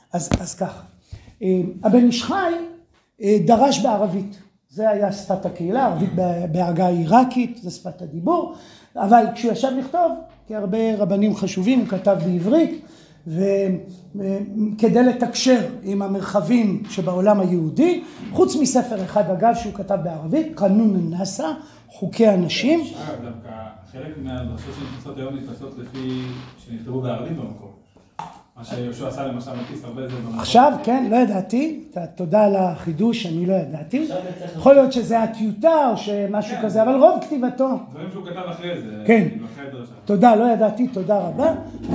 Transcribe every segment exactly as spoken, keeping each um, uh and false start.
אז, אז ככה. הבן איש חי דרש בערבית. זה היה שפת הקהילה, ערבית בהגה עיראקית, זה שפת הדיבור. אבל כשהוא ישב לכתוב, כי הרבה רבנים חשובים, הוא כתב בעברית, וכדי לתקשר עם המרחבים שבעולם היהודי, חוץ מספר אחד אגב שהוא כתב בערבית, קנון אל-נאסא, חוקי הנשים. דווקא חלק מהדרשות שנתפסות היום נתפסות לפי שנכתבו בערבית במקור. מה שיהושע עשה למשל מקיס הרבה זה במקור. עכשיו, כן, לא ידעתי, תודה על החידוש, אני לא ידעתי. יכול להיות שזה הטיוטה או שמשהו כזה, אבל רוב כתיבתו. דברים שהוא כתב אחרי זה. כן, תודה, לא ידעתי, תודה רבה.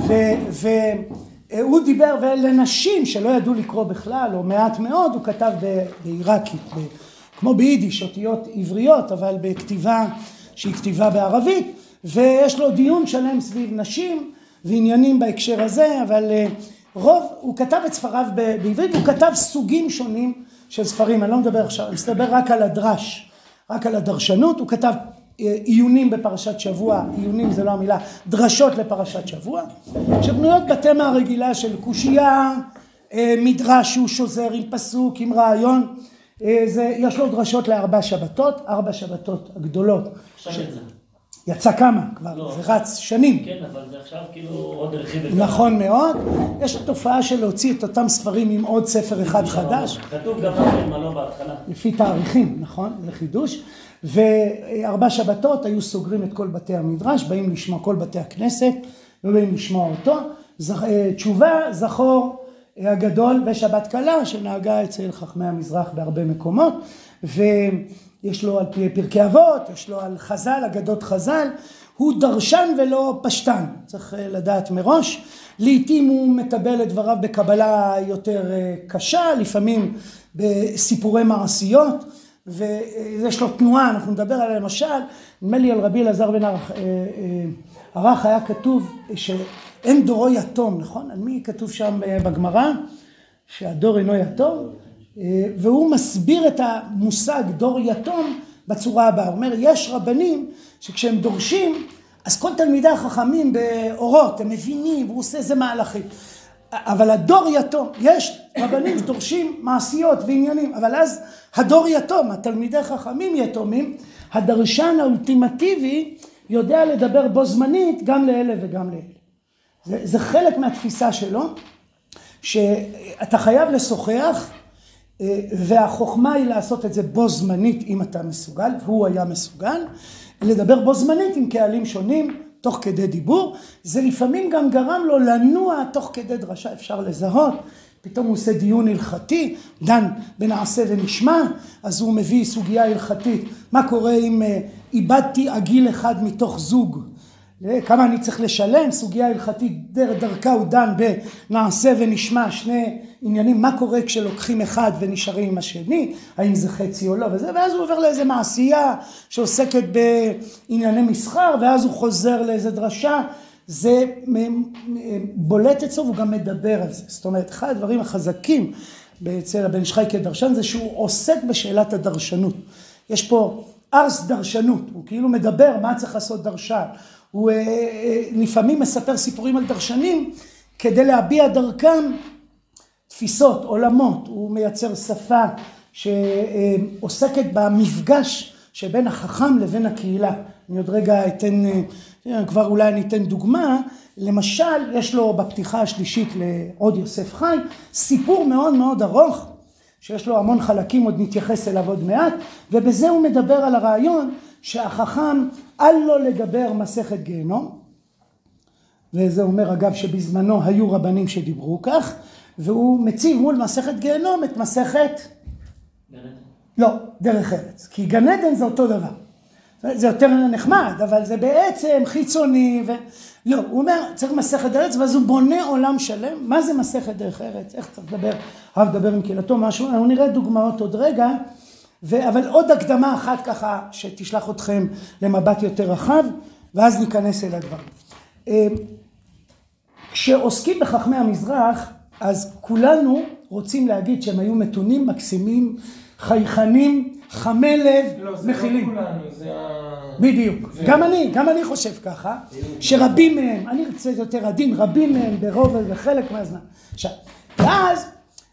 והוא דיבר, ולנשים שלא ידעו לקרוא בכלל, או מעט מאוד, הוא כתב בעיראקית, כמו ביידיש, אותיות עבריות, אבל בכתיבה שהיא כתיבה בערבית, ויש לו דיון שלם סביב נשים, ועניינים בהקשר הזה, אבל רוב, הוא כתב את ספריו בעברית, הוא כתב סוגים שונים של ספרים, אני לא מדבר עכשיו, אני מדבר רק על הדרש, רק על הדרשנות, הוא כתב עיונים בפרשת שבוע, עיונים זה לא המילה, דרשות לפרשת שבוע, שבנויות בתמה הרגילה של קושייה, מדרש שהוא שוזר עם פסוק, עם רעיון, זה, יש לו דרשות לארבע שבתות, ארבע שבתות הגדולות. עכשיו את זה. יצא כמה כבר, לא, זה רץ שנים. כן, אבל זה עכשיו כאילו עוד רכיב. נכון מאוד. יש תופעה של להוציא את אותם ספרים עם עוד ספר אחד חדש. כתוב גם לכם מה לא בהתחלה. לפי תאריכים, נכון? זה חידוש. וארבע שבתות היו סוגרים את כל בתי המדרש, באים לשמוע כל בתי הכנסת, ובאים לשמוע אותו. תשובה, זכור הגדול ושבת קלה, שנהגה אצל חכמי המזרח בהרבה מקומות. ו... יש לו על פרקי אבות, יש לו על חז"ל, אגדות חז"ל, הוא דרשן ולא פשטן, צריך לדעת מראש. לעתים הוא מקבל את דבריו בקבלה יותר קשה, לפעמים בסיפורי מעשיות, ויש לו תנועה, אנחנו נדבר עליה למשל, נדמה לי על רבי אלעזר בן ערך היה כתוב שאין דורו יתום, נכון? על מי כתוב שם בגמרא? שהדור אינו יתום? והוא מסביר את המושג דור יתום בצורה הבאה. הוא אומר, יש רבנים שכשהם דורשים, אז כל תלמידי החכמים באורות, הם מבינים, והוא עושה איזה מהלכים. אבל הדור יתום, יש רבנים שדורשים מעשיות ועניינים, אבל אז הדור יתום, התלמידי חכמים יתומים, הדרשן האולטימטיבי יודע לדבר בו זמנית גם לאלה וגם לאלה. זה, זה חלק מהתפיסה שלו, שאתה חייב לשוחח, והחוכמה היא לעשות את זה בו זמנית אם אתה מסוגל, והוא היה מסוגל, לדבר בו זמנית עם קהלים שונים, תוך כדי דיבור, זה לפעמים גם גרם לו לנוע תוך כדי דרשה, אפשר לזהות, פתאום הוא עושה דיון הלכתי, דן בנעשה ונשמע, אז הוא מביא סוגיה הלכתית, מה קורה אם איבדתי עגיל אחד מתוך זוג, כמה אני צריך לשלם, סוגיה הלכתית דרכה הוא דן בנעשה ונשמע, שני עניינים, מה קורה כשלוקחים אחד ונשארים עם השני, האם זה חצי או לא, וזה, ואז הוא עובר לאיזה מעשייה שעוסקת בענייני מסחר, ואז הוא חוזר לאיזה דרשה, זה בולט אצלו והוא גם מדבר על זה, זאת אומרת, אחד הדברים החזקים אצל הבן איש חי כדרשן, זה שהוא עוסק בשאלת הדרשנות, יש פה ארס דרשנות, הוא כאילו מדבר מה צריך לעשות דרשן, הוא לפעמים מספר סיפורים על דרשנים, כדי להביע דרכם תפיסות, עולמות, הוא מייצר שפה שעוסקת במפגש שבין החכם לבין הקהילה. אני עוד רגע אתן, כבר אולי אני אתן דוגמה, למשל יש לו בפתיחה השלישית לעוד יוסף חי, סיפור מאוד מאוד ארוך, שיש לו המון חלקים, עוד נתייחס אליו עוד מעט, ובזה הוא מדבר על הרעיון שהחכם אל לו לדבר מסכת גיהנום, וזה אומר אגב שבזמנו היו רבנים שדיברו כך, והוא מציב מול מסכת גיהנום את מסכת גן עדן. לא, דרך ארץ, כי גן עדן זה אותו דבר. זה יותר נחמד, אבל זה בעצם חיצוני ו... לא, הוא אומר, צריך מסכת דרך ארץ, ואז הוא בונה עולם שלם. מה זה מסכת דרך ארץ? איך צריך לדבר? אהב לדבר עם קהילתו משהו? אנחנו נראה דוגמאות עוד רגע, ו... אבל עוד הקדמה אחת ככה, שתשלח אתכם למבט יותר רחב, ואז ניכנס אל הדברים. כשעוסקים בחכמי המזרח, אז כולנו רוצים להגיד שהם היו מתונים, מקסימים, חייכנים, חמי לב, מכילים. לא, זה לא כולנו, זה ה... בדיוק. גם אני, גם אני חושב ככה, שרבים מהם, אני רוצה יותר עדין, רבים מהם ברוב וחלק מהזמן. עכשיו, ואז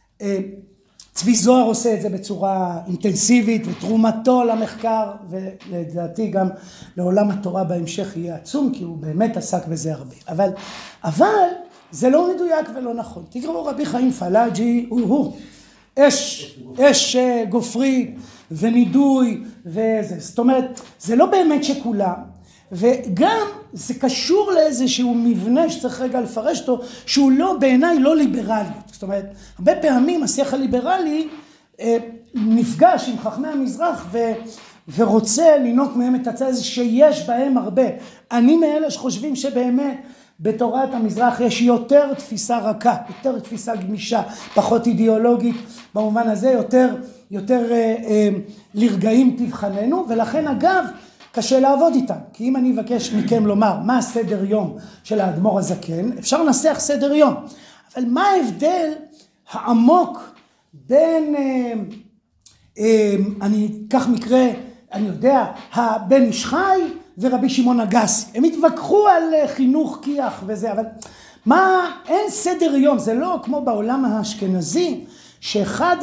צבי זוהר עושה את זה בצורה אינטנסיבית, ותרומתו למחקר, ולדעתי גם לעולם התורה בהמשך יהיה עצום, כי הוא באמת עסק בזה הרבה. אבל, אבל זה לא מדויק ולא נכון. תקראו רבי חיים פלאג'י, הוא הוא, אש, אש גופרית ונידוי וזה. זאת אומרת, זה לא באמת שכולם, וגם זה קשור לאיזשהו מבנה שצריך רגע לפרש אותו, שהוא לא, בעיניי לא ליברליות. זאת אומרת, הרבה פעמים השיח הליברלי אה, נפגש עם חכמי המזרח ו, ורוצה לנוק מהם את הצד הזה שיש בהם הרבה. אני מאלה שחושבים שבאמת בתורת המזרח יש יותר תפיסה רכה, יותר תפיסה גמישה, פחות אידיאולוגית במובן הזה, יותר, יותר אה, אה, לרגעים תבחננו, ולכן אגב, קשה לעבוד איתם, כי אם אני אבקש מכם לומר מה הסדר יום של האדמו"ר הזקן, אפשר לנסח סדר יום, אבל מה ההבדל העמוק בין, אה, אה, אני אקח מקרה, אני יודע, הבן איש חי ורבי שמעון אגסי, הם התווכחו על חינוך כיח וזה, אבל מה, אין סדר יום, זה לא כמו בעולם האשכנזי, שאחד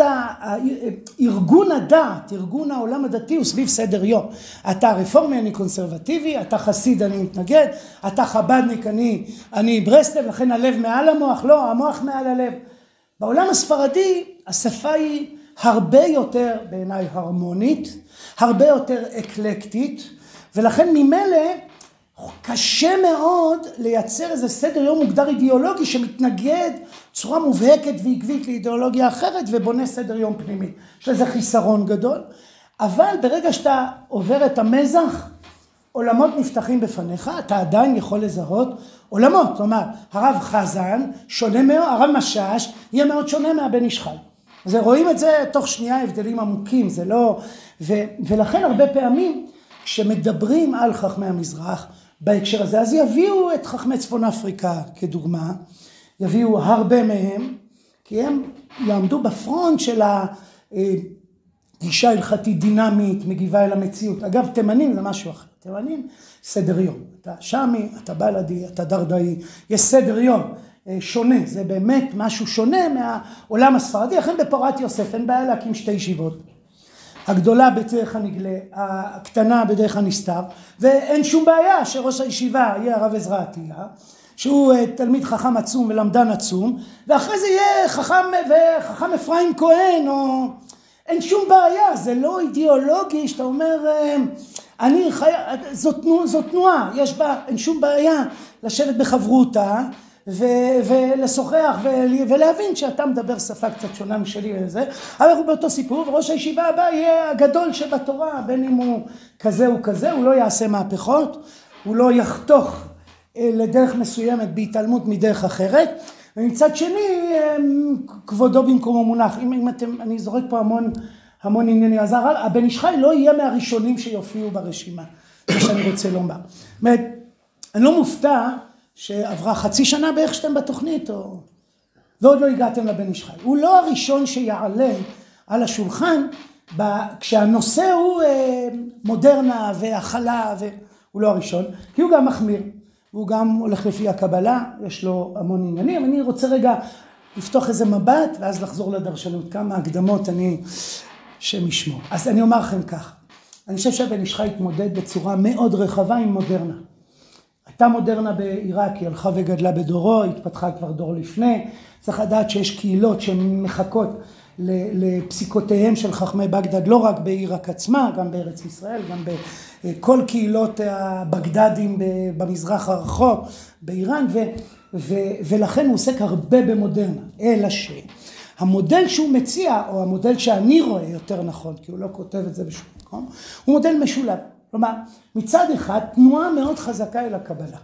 הארגון הדעת, ארגון העולם הדתי הוא סביב סדר יום. אתה רפורמי, אני קונסרבטיבי, אתה חסיד, אני מתנגד, אתה חבדניק, אני, אני ברסלב, לכן הלב מעל המוח, לא, המוח מעל הלב. בעולם הספרדי השפה היא הרבה יותר בעיניי הרמונית, הרבה יותר אקלקטית, ולכן ממילא קשה מאוד לייצר איזה סדר יום מוגדר אידיאולוגי שמתנגד צורה מובהקת ועקבית לאידיאולוגיה אחרת ובונה סדר יום פנימי. יש לזה חיסרון גדול, אבל ברגע שאתה עובר את המזח, עולמות נפתחים בפניך, אתה עדיין יכול לזהות עולמות. כלומר, הרב חזן שונה מאוד, הרב משש יהיה מאוד שונה מהבן איש חי. אז רואים את זה תוך שנייה הבדלים עמוקים, זה לא... ו, ולכן הרבה פעמים כשמדברים על חכמי המזרח בהקשר הזה, אז יביאו את חכמי צפון אפריקה כדוגמה, יביאו הרבה מהם, כי הם יעמדו בפרונט של הגישה הלכתית דינמית, מגיבה אל המציאות. אגב, תימנים זה משהו אחר. תימנים, סדר יום. אתה שמי, אתה בלדי, אתה דרדאי, יש סדר יום שונה. זה באמת משהו שונה מהעולם הספרדי. לכן בפורת יוסף אין בעיה להקים שתי ישיבות. הגדולה בדרך הנגלה, הקטנה בדרך הנסתר, ואין שום בעיה שראש הישיבה יהיה הרב עזרא עטיה, שהוא תלמיד חכם עצום ולמדן עצום, ואחרי זה יהיה חכם וחכם אפרים כהן, או... אין שום בעיה, זה לא אידיאולוגי שאתה אומר, אני חי... זאת, זאת תנועה, יש בה, אין שום בעיה לשבת בחברותה, ו... ולשוחח ו... ולהבין שאתה מדבר שפה קצת שונה משלי וזה, אבל אנחנו באותו סיפור, וראש הישיבה הבא יהיה הגדול שבתורה, בין אם הוא כזה או כזה, הוא לא יעשה מהפכות, הוא לא יחתוך לדרך מסוימת בהתעלמות מדרך אחרת, ומצד שני כבודו במקומו מונח. אם, אם אתם, אני זורק פה המון המון עניינים, אז הבן איש חי לא יהיה מהראשונים שיופיעו ברשימה, זה שאני רוצה לומר. זאת אומרת, אני לא מופתע שעברה חצי שנה בערך שאתם בתוכנית, או... ועוד לא הגעתם לבן איש חי. הוא לא הראשון שיעלה על השולחן, ב... כשהנושא הוא מודרנה והחלה, והוא לא הראשון, כי הוא גם מחמיר. הוא גם הולך לפי הקבלה, יש לו המון עניינים. אני רוצה רגע לפתוח איזה מבט, ואז לחזור לדרשנות. כמה הקדמות אני שמשמור. אז אני אומר לכם כך, אני חושב שהבן איש חי התמודד בצורה מאוד רחבה עם מודרנה. הייתה מודרנה בעיראק, היא הלכה וגדלה בדורו, התפתחה כבר דור לפני. צריך לדעת שיש קהילות שמחכות לפסיקותיהם של חכמי בגדד, לא רק בעיראק עצמה, גם בארץ ישראל, גם בכל קהילות הבגדדים במזרח הרחוק, באיראן, ו, ו, ולכן הוא עוסק הרבה במודרנה. אלא שהמודל שהוא מציע, או המודל שאני רואה יותר נכון, כי הוא לא כותב את זה בשום מקום, הוא מודל משולב. כלומר, מצד אחד, תנועה מאוד חזקה אל הקבלה.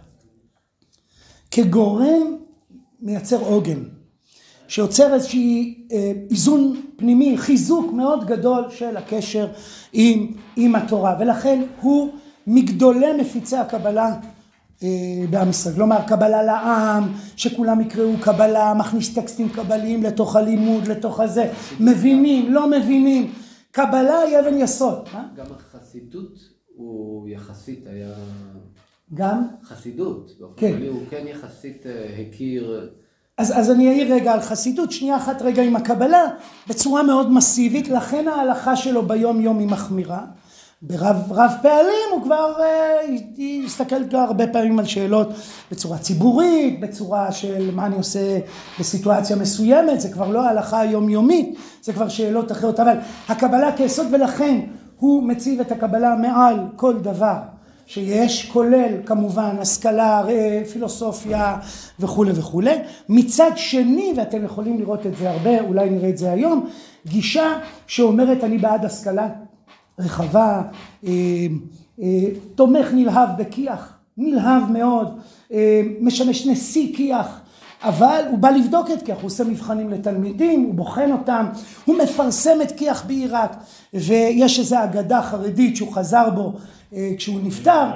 כגורם מייצר עוגן, שיוצר איזושהי איזון פנימי, חיזוק מאוד גדול של הקשר עם, עם התורה. ולכן הוא מגדולי מפיצי הקבלה בעם ישראל. כלומר, קבלה לעם, שכולם יקראו קבלה, מכניס טקסטים קבליים לתוך הלימוד, לתוך הזה, מבינים, לא מבינים. קבלה היא אבן יסוד. גם החסידות הוא יחסית היה... גם? חסידות. כן. הוא כן יחסית הכיר אז, אז אני אעיר רגע על חסידות, שנייה אחת רגע עם הקבלה, בצורה מאוד מסיבית, לכן ההלכה שלו ביום יום היא מחמירה. ברב רב פעלים הוא כבר הסתכל כבר הרבה פעמים על שאלות בצורה ציבורית, בצורה של מה אני עושה בסיטואציה מסוימת, זה כבר לא ההלכה היומיומית, זה כבר שאלות אחרות, אבל הקבלה כיסוד, ולכן הוא מציב את הקבלה מעל כל דבר שיש, כולל כמובן השכלה, פילוסופיה וכו' וכו'. מצד שני, ואתם יכולים לראות את זה הרבה, אולי נראה את זה היום, גישה שאומרת אני בעד השכלה רחבה, אה, אה, תומך נלהב בכיח, נלהב מאוד, אה, משמש נשיא כיח, אבל הוא בא לבדוק את כיח, הוא עושה מבחנים לתלמידים, הוא בוחן אותם, הוא מפרסם את כיח בעיראק, ויש איזו אגדה חרדית שהוא חזר בו אה, כשהוא נפטר.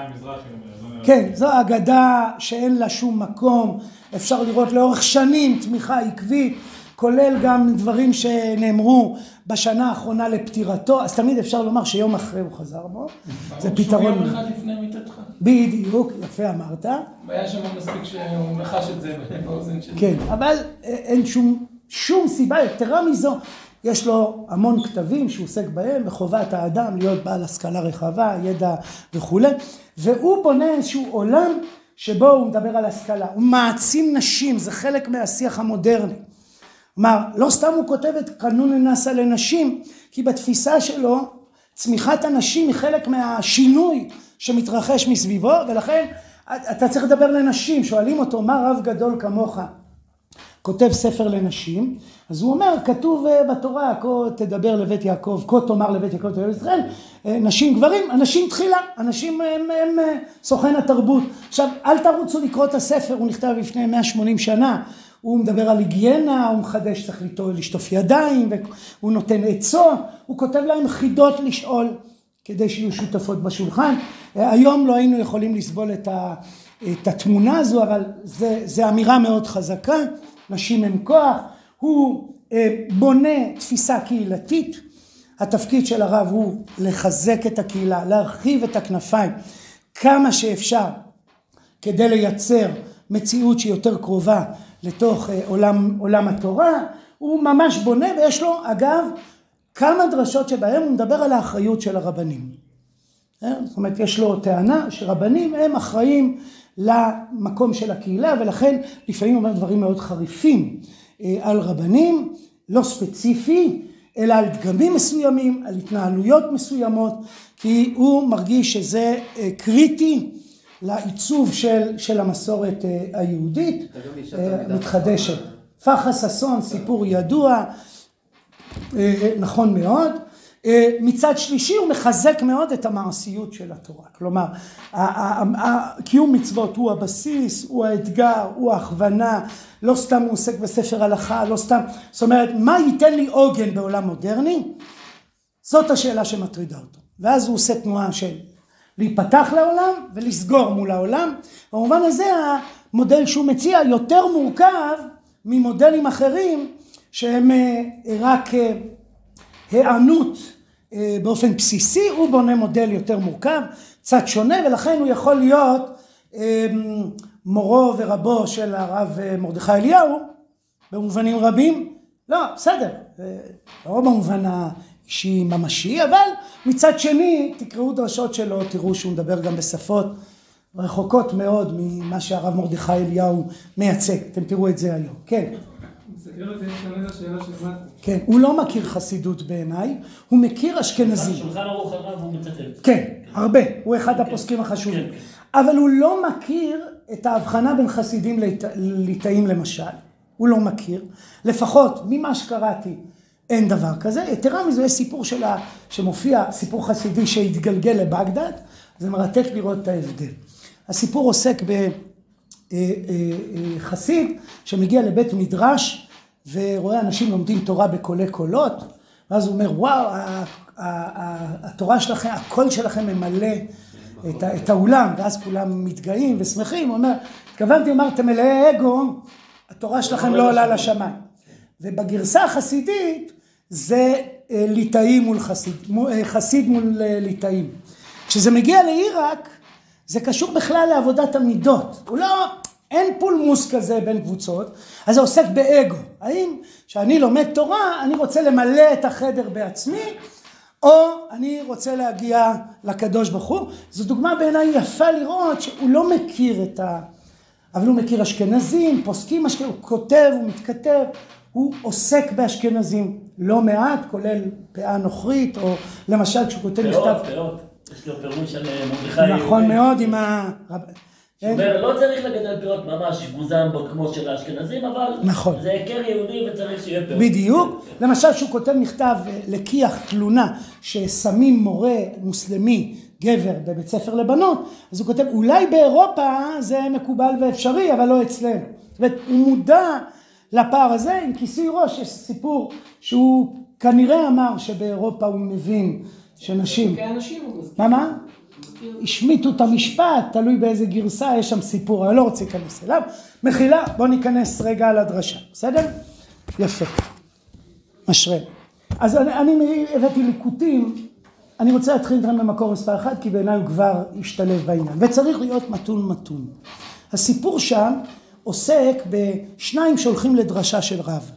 כן, זו אגדה שאין לה שום מקום, אפשר לראות לאורך שנים תמיכה עקבית, כולל גם דברים שנאמרו בשנה האחרונה לפטירתו, אז תמיד אפשר לומר שיום אחרי הוא חזר בו, זה פתרון. יום אחד לפני מיטתך. בדיוק, יפה אמרת. היה שם מספיק שהוא מחש את זה באוזן שלי. כן, אבל אין שום, שום סיבה, יתרה מזו, יש לו המון כתבים שהוא עוסק בהם, וחובת האדם להיות בעל השכלה רחבה, ידע וכו'. והוא בונה איזשהו עולם שבו הוא מדבר על השכלה, הוא מעצים נשים, זה חלק מהשיח המודרני. כלומר, לא סתם הוא כותב את קנון נאסא לנשים, כי בתפיסה שלו צמיחת הנשים היא חלק מהשינוי שמתרחש מסביבו, ולכן אתה צריך לדבר לנשים, שואלים אותו מה רב גדול כמוך כותב ספר לנשים, אז הוא אומר, כתוב בתורה, כה תדבר לבית יעקב, כה תאמר לבית יעקב תדבר ישראל, נשים גברים, אנשים תחילה, אנשים הם, הם, הם סוכן התרבות. עכשיו, אל תרוצו לקרוא את הספר, הוא נכתב לפני מאה ושמונים שנה, הוא מדבר על היגיינה, הוא מחדש צריך לשטוף ידיים, והוא נותן עצות, הוא כותב להם חידות לשאול, כדי שיהיו שותפות בשולחן. היום לא היינו יכולים לסבול את, ה, את התמונה הזו, אבל זה, זה אמירה מאוד חזקה, נשים הם כוח, הוא בונה תפיסה קהילתית, התפקיד של הרב הוא לחזק את הקהילה, להרחיב את הכנפיים כמה שאפשר, כדי לייצר מציאות שהיא יותר קרובה לתוך עולם, עולם התורה. הוא ממש בונה, ויש לו אגב כמה דרשות שבהם הוא מדבר על האחריות של הרבנים. זאת אומרת, יש לו טענה שרבנים הם אחראים למקום של הקהילה, ולכן לפעמים הוא אומר דברים מאוד חריפים על רבנים, לא ספציפי, אלא על דגמים מסוימים, על התנהלויות מסוימות, כי הוא מרגיש שזה קריטי לעיצוב של, של המסורת היהודית מתחדשת. פחה ששון, סיפור ידוע, נכון מאוד. מצד שלישי הוא מחזק מאוד את המעשיות של התורה. כלומר, קיום מצוות הוא הבסיס, הוא האתגר, הוא ההכוונה, לא סתם הוא עוסק בספר הלכה, לא סתם, זאת אומרת, מה ייתן לי עוגן בעולם מודרני? זאת השאלה שמטרידה אותו. ואז הוא עושה תנועה של להיפתח לעולם ולסגור מול העולם. במובן הזה המודל שהוא מציע יותר מורכב ממודלים אחרים שהם רק הענות באופן בסיסי. הוא בונה מודל יותר מורכב, קצת שונה, ולכן הוא יכול להיות מורו ורבו של הרב מרדכי אליהו במובנים רבים. לא, בסדר, לא במובן האישי ממשי, אבל מצד שני תקראו דרשות שלו, תראו שהוא מדבר גם בשפות רחוקות מאוד ממה שהרב מרדכי אליהו מייצג. אתם תראו את זה היום. כן. כן, הוא לא מכיר חסידות בעיניי, הוא מכיר אשכנזים. שולחן ערוך הרב הוא מצטט. כן, הרבה, הוא אחד הפוסקים החשובים. אבל הוא לא מכיר את ההבחנה בין חסידים ליטאים למשל. הוא לא מכיר, לפחות ממה שקראתי אין דבר כזה. יתרה מזו, יש סיפור שלה שמופיע, סיפור חסידי שהתגלגל לבגדד, זה מרתק לראות את ההבדל. הסיפור עוסק בחסיד שמגיע לבית מדרש ורואה אנשים לומדים תורה בקולי קולות, ואז הוא אומר, וואו, התורה שלכם, הקול שלכם ממלא את, את האולם, ואז כולם מתגאים ושמחים. הוא אומר, התכוונתי, אמרתם מלאי אגו, התורה שלכם לא עולה לשמיים. ובגרסה החסידית זה ליטאים מול חסיד, חסיד מול ליטאים. כשזה מגיע לעיראק, זה קשור בכלל לעבודת המידות. הוא לא, אין פולמוס כזה בין קבוצות, אז זה עוסק באגו. האם כשאני לומד תורה, אני רוצה למלא את החדר בעצמי, או אני רוצה להגיע לקדוש ברוך הוא. זו דוגמה בעיניי יפה לראות שהוא לא מכיר את ה... אבל הוא מכיר אשכנזים, פוסקים אשכנזים, הוא כותב, הוא מתכתב, הוא עוסק באשכנזים לא מעט, כולל פאה נוכרית, או למשל כשהוא כותב מכתב... פאות, פאות. יש לו פירוש על מרדכי. נכון מאוד עם ה... הוא אומר, לא צריך לגדל פירות ממש גוזם בו כמו של האשכנזים, אבל נכון. זה עיקר יהודי וצריך שיהיה פירות. בדיוק. למשל שהוא כותב מכתב לקיח תלונה ששמים מורה מוסלמי גבר בבית ספר לבנות, אז הוא כותב, אולי באירופה זה מקובל ואפשרי, אבל לא אצלנו. זאת אומרת, הוא מודע לפער הזה, עם כיסוי ראש, יש סיפור שהוא כנראה אמר שבאירופה הוא מבין שנשים... כאנשים הוא מזכיר. מה מה? השמיטו את המשפט, תלוי באיזה גרסה, יש שם סיפור, אני לא רוצה להיכנס אליו. מחילה, בוא ניכנס רגע על הדרשה, בסדר? יפה. משרה. אז אני, אני הבאתי ליקוטים, אני רוצה להתחיל איתכם במקור מספר אחד, כי בעיניי הוא כבר השתלב בעניין, וצריך להיות מתון מתון. הסיפור שם עוסק בשניים שהולכים לדרשה של רב,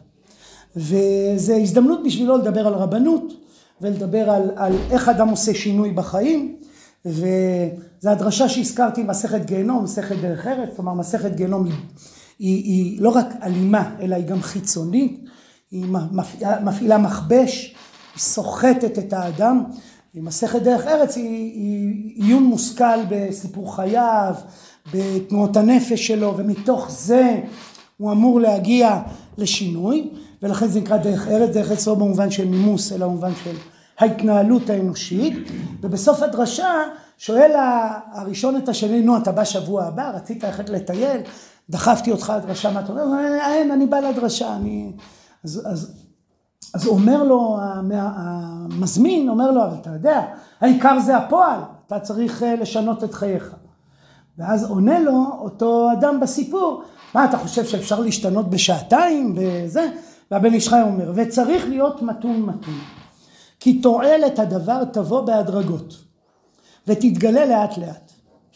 וזה הזדמנות בשבילו לדבר על רבנות, ולדבר על, על איך אדם עושה שינוי בחיים, וזו הדרשה שהזכרתי, מסכת גיהנום, מסכת דרך ארץ, כלומר מסכת גיהנום היא, היא, היא לא רק אלימה, אלא היא גם חיצונית, היא מפעילה, מפעילה מכבש, היא סוחטת את האדם, מסכת דרך ארץ היא, היא עיון מושכל בסיפור חייו, בתנועות הנפש שלו, ומתוך זה הוא אמור להגיע לשינוי, ולכן זה נקרא דרך ארץ, דרך ארץ לא במובן של נימוס, אלא במובן של ההתנהלות האנושית, ובסוף הדרשה שואל הראשון את השני, נו, אתה בא שבוע הבא, רצית ללכת לטייל, דחפתי אותך לדרשה, מה אתה אומר? אין, אני בא לדרשה, אני... אז, אז, אז אומר לו, המזמין אומר לו, אבל אתה יודע, העיקר זה הפועל, אתה צריך לשנות את חייך. ואז עונה לו אותו אדם בסיפור, מה, אתה חושב שאפשר להשתנות בשעתיים וזה? והבן איש חי אומר, וצריך להיות מתון מתון. כי תועלת הדבר תבוא בהדרגות, ותתגלה לאט לאט.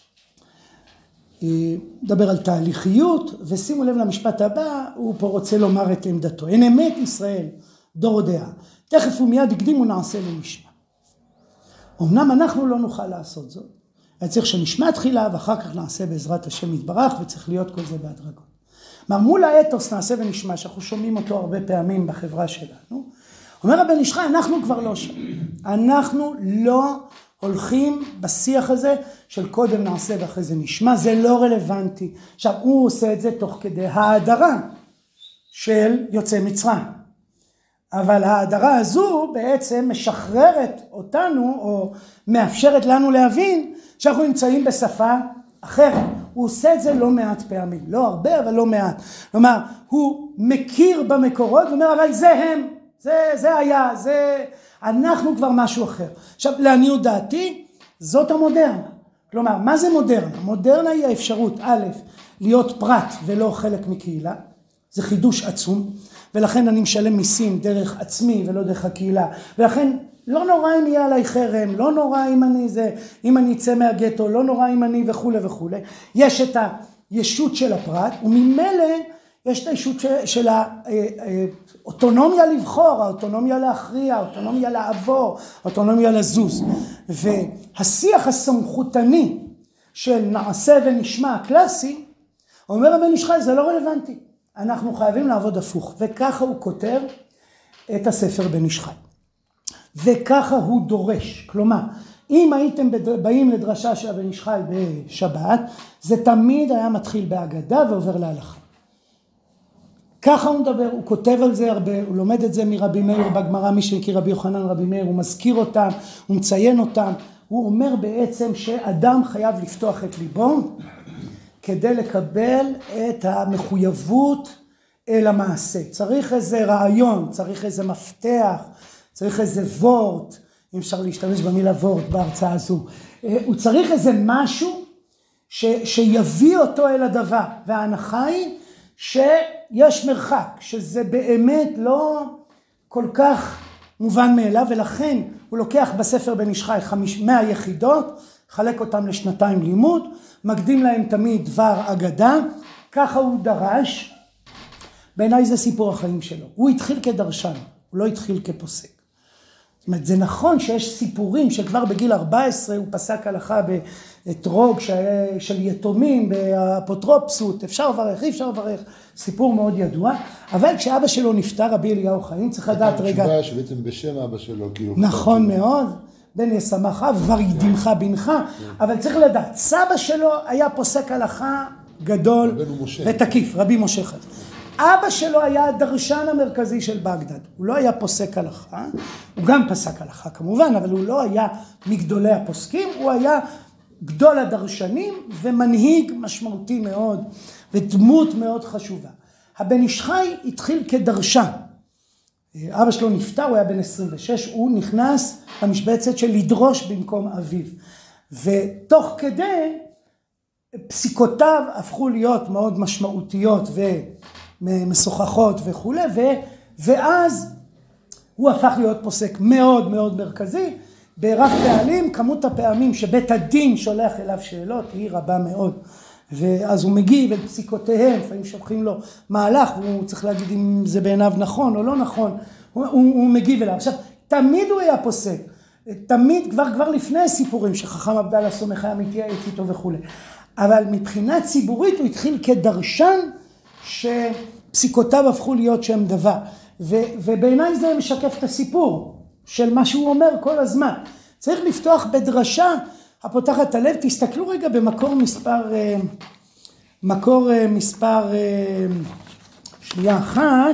דבר על תהליכיות, ושימו לב למשפט הבא, הוא פה רוצה לומר את עמדתו. אין אמת ישראל, דור דעה. תכף ומיד הקדימו נעשה לנשמע. אמנם אנחנו לא נוכל לעשות זאת. היה צריך שנשמע תחילה, ואחר כך נעשה בעזרת השם יתברך, וצריך להיות כל זה בהדרגות. מה, מול האתוס נעשה ונשמע, שאנחנו שומעים אותו הרבה פעמים בחברה שלנו, אומר הבן איש חי, אנחנו כבר לא שם. אנחנו לא הולכים בשיח הזה של קודם נעשה ואחרי זה נשמע, זה לא רלוונטי. עכשיו, הוא עושה את זה תוך כדי ההדרה של יוצא מצרים. אבל ההדרה הזו בעצם משחררת אותנו, או מאפשרת לנו להבין, שאנחנו נמצאים בשפה אחרת. הוא עושה את זה לא מעט פעמים, לא הרבה, אבל לא מעט. כלומר, הוא מכיר במקורות, ואומר, אבל זה הם. זה, זה היה, זה, אנחנו כבר משהו אחר. עכשיו, לעניות דעתי, זאת המודרנה. כלומר, מה זה מודרנה? מודרנה היא האפשרות, א', להיות פרט ולא חלק מקהילה. זה חידוש עצום, ולכן אני משלם מיסים דרך עצמי ולא דרך הקהילה. ולכן, לא נורא אם יהיה עליי חרם, לא נורא אם אני זה, אם אני אצא מהגטו, לא נורא אם אני וכו' וכו'. יש את הישות של הפרט, וממילא, יש את הישות של האוטונומיה לבחור, האוטונומיה להכריע, האוטונומיה לעבור, האוטונומיה לזוז. והשיח הסמכותני של נעשה ונשמע הקלאסי, אומר הבן איש חי, זה לא רלוונטי. אנחנו חייבים לעבוד הפוך. וככה הוא כותב את הספר בן איש חי. וככה הוא דורש. כלומר, אם הייתם באים לדרשה של הבן איש חי בשבת, זה תמיד היה מתחיל בהגדה ועובר להלכה. ככה הוא מדבר, הוא כותב על זה הרבה, הוא לומד את זה מרבי מאיר בגמרא, מי שמכיר רבי יוחנן רבי מאיר, הוא מזכיר אותם, הוא מציין אותם, הוא אומר בעצם שאדם חייב לפתוח את ליבו, כדי לקבל את המחויבות אל המעשה. צריך איזה רעיון, צריך איזה מפתח, צריך איזה וורט, אם אפשר להשתמש במילה וורט בהרצאה הזו, הוא צריך איזה משהו ש, שיביא אותו אל הדבר, וההנחה היא שיש מרחק, שזה באמת לא כל כך מובן מאליו, ולכן הוא לוקח בספר בן איש חי מאה יחידות, חלק אותם לשנתיים לימוד, מקדים להם תמיד דבר אגדה, ככה הוא דרש, בעיניי זה סיפור החיים שלו. הוא התחיל כדרשן, הוא לא התחיל כפוסק. זאת אומרת, זה נכון שיש סיפורים שכבר בגיל ארבע עשרה הוא פסק הלכה באתרוג של יתומים, באפוטרופסות, אפשר לברך, אי אפשר לברך, סיפור מאוד ידוע, אבל כשאבא שלו נפטר, רבי אליהו חיים, צריך לדעת רגע... תשובה שבעצם בשם אבא שלו, כאילו... נכון מאוד, בן ישמח כבר ידינך בנך, אבל צריך לדעת, סבא שלו היה פוסק הלכה גדול ותקיף, רבי משה חד. אבא שלו היה הדרשן המרכזי של בגדד, הוא לא היה פוסק הלכה, הוא גם פסק הלכה כמובן, אבל הוא לא היה מגדולי הפוסקים, הוא היה גדול הדרשנים ומנהיג משמעותי מאוד ודמות מאוד חשובה. הבן איש חי התחיל כדרשן, אבא שלו נפטר, הוא היה בן עשרים ושש, הוא נכנס למשבצת של לדרוש במקום אביו, ותוך כדי פסיקותיו הפכו להיות מאוד משמעותיות ומשוחחות וכו', ו... ואז הוא הפך להיות פוסק מאוד מאוד מרכזי, ברב פעלים, כמות הפעמים שבית הדין שולח אליו שאלות היא רבה מאוד, ואז הוא מגיב אל פסיקותיהם, לפעמים שולחים לו מהלך, הוא צריך להגיד אם זה בעיניו נכון או לא נכון, הוא, הוא, הוא מגיב אליו. עכשיו, תמיד הוא היה פוסק, תמיד כבר, כבר לפני הסיפורים שחכם עבדאללה סומך היה מתייעץ איתו וכו'. אבל מבחינה ציבורית הוא התחיל כדרשן שפסיקותיו הפכו להיות שם דבר. ו, ובעיניי זה משקף את הסיפור של מה שהוא אומר כל הזמן. צריך לפתוח בדרשה הפותחת הלב, תסתכלו רגע במקור מספר, מקור מספר, שנייה אחת,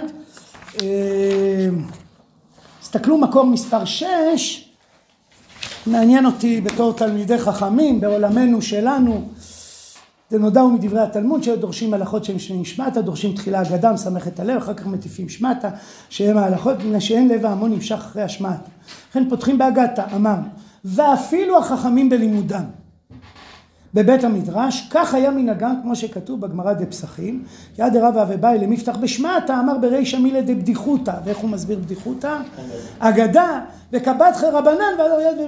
תסתכלו מקור מספר שש, מעניין אותי בתור תלמידי חכמים בעולמנו שלנו, זה נודע מדברי התלמוד שדורשים הלכות שהם נשמעת, דורשים תחילה אגדה, מסמך את הלב, אחר כך מטיפים שמעתה, שהם ההלכות, בגלל שאין לב ההמון נמשך אחרי השמעת. לכן פותחים באגדה, אמרנו, ואפילו החכמים בלימודם, בבית המדרש, כך היה מנהגם, כמו שכתוב בגמרא דפסחים, יד רבא ובאי למפתח בשמעתה, אמר ברישא מילי דבדיחותא, ואיך הוא מסביר בדיחותא? אגדה, וקבתך רבנן,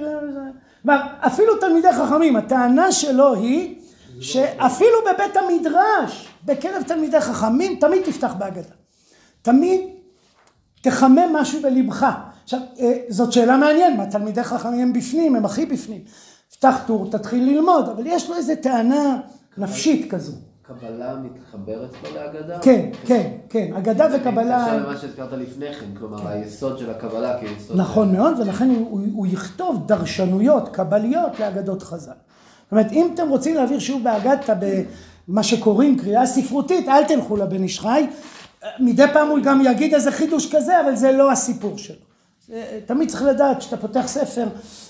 אפילו תלמידי חכמים, הטענה שלו היא, שאפילו בבית המדרש, בקרב תלמידי חכמים, תמיד תפתח באגדה. תמיד תחמם משהו בלבך. עכשיו, זאת שאלה מעניינת, מה תלמידי חכמים הם בפנים, הם הכי בפנים. פתח טור, תתחיל ללמוד, אבל יש לו איזו טענה נפשית כזו. קבלה מתחברת פה לאגדה? כן, כן, כן. אגדה וקבלה... זה למה שהזכרת לפני כן, כלומר, היסוד של הקבלה כיסוד... נכון מאוד, ולכן הוא, הוא יכתוב דרשנויות, קבליות לאגדות חז"ל. זאת אומרת, אם אתם רוצים להעביר שיעור באגדתא במה שקוראים קריאה ספרותית, אל תלכו לבן איש חי. מדי פעם הוא גם יגיד איזה חידוש כזה, אבל זה לא הסיפור שלו. תמיד צריך לדעת שאתה פותח ספר,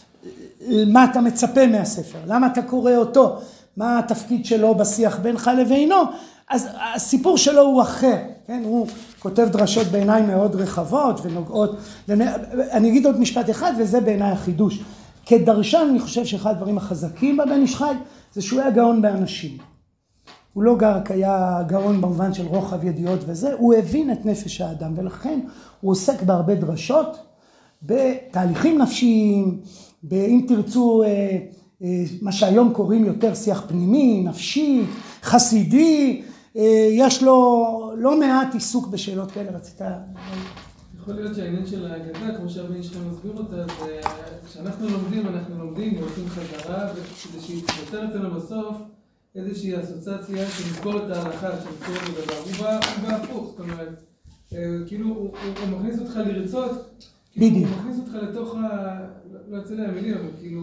מה אתה מצפה מהספר, למה אתה קורא אותו, מה התפקיד שלו בשיח בינך לבינו, אז הסיפור שלו הוא אחר, כן? הוא כותב דרשות בעיניי מאוד רחבות ונוגעות, אני אגיד עוד משפט אחד וזה בעיניי החידוש. כדרשן אני חושב שאחד הדברים החזקים בבן איש חי זה שהוא היה גאון באנשים. הוא לא רק היה גאון במובן של רוחב ידיעות וזה, הוא הבין את נפש האדם ולכן הוא עוסק בהרבה דרשות, בתהליכים נפשיים, אם תרצו מה שהיום קוראים יותר שיח פנימי, נפשי, חסידי, יש לו לא מעט עיסוק בשאלות כאלה, רצית... יכול להיות שהעניין של האגדה, כמו שהבן איש חי מסביר אותה, זה כשאנחנו לומדים, אנחנו לומדים ועושים חזרה, וכדי שיתפטר אצלנו בסוף איזושהי אסוציאציה שמזכור את ההלכה, שמזכור את הדבר, הוא בא הפוך, זאת אומרת, כאילו הוא מכניס אותך לרצות, בדיוק. הוא מכניס אותך לתוך ה... לא יוצא לי המילים, אבל כאילו...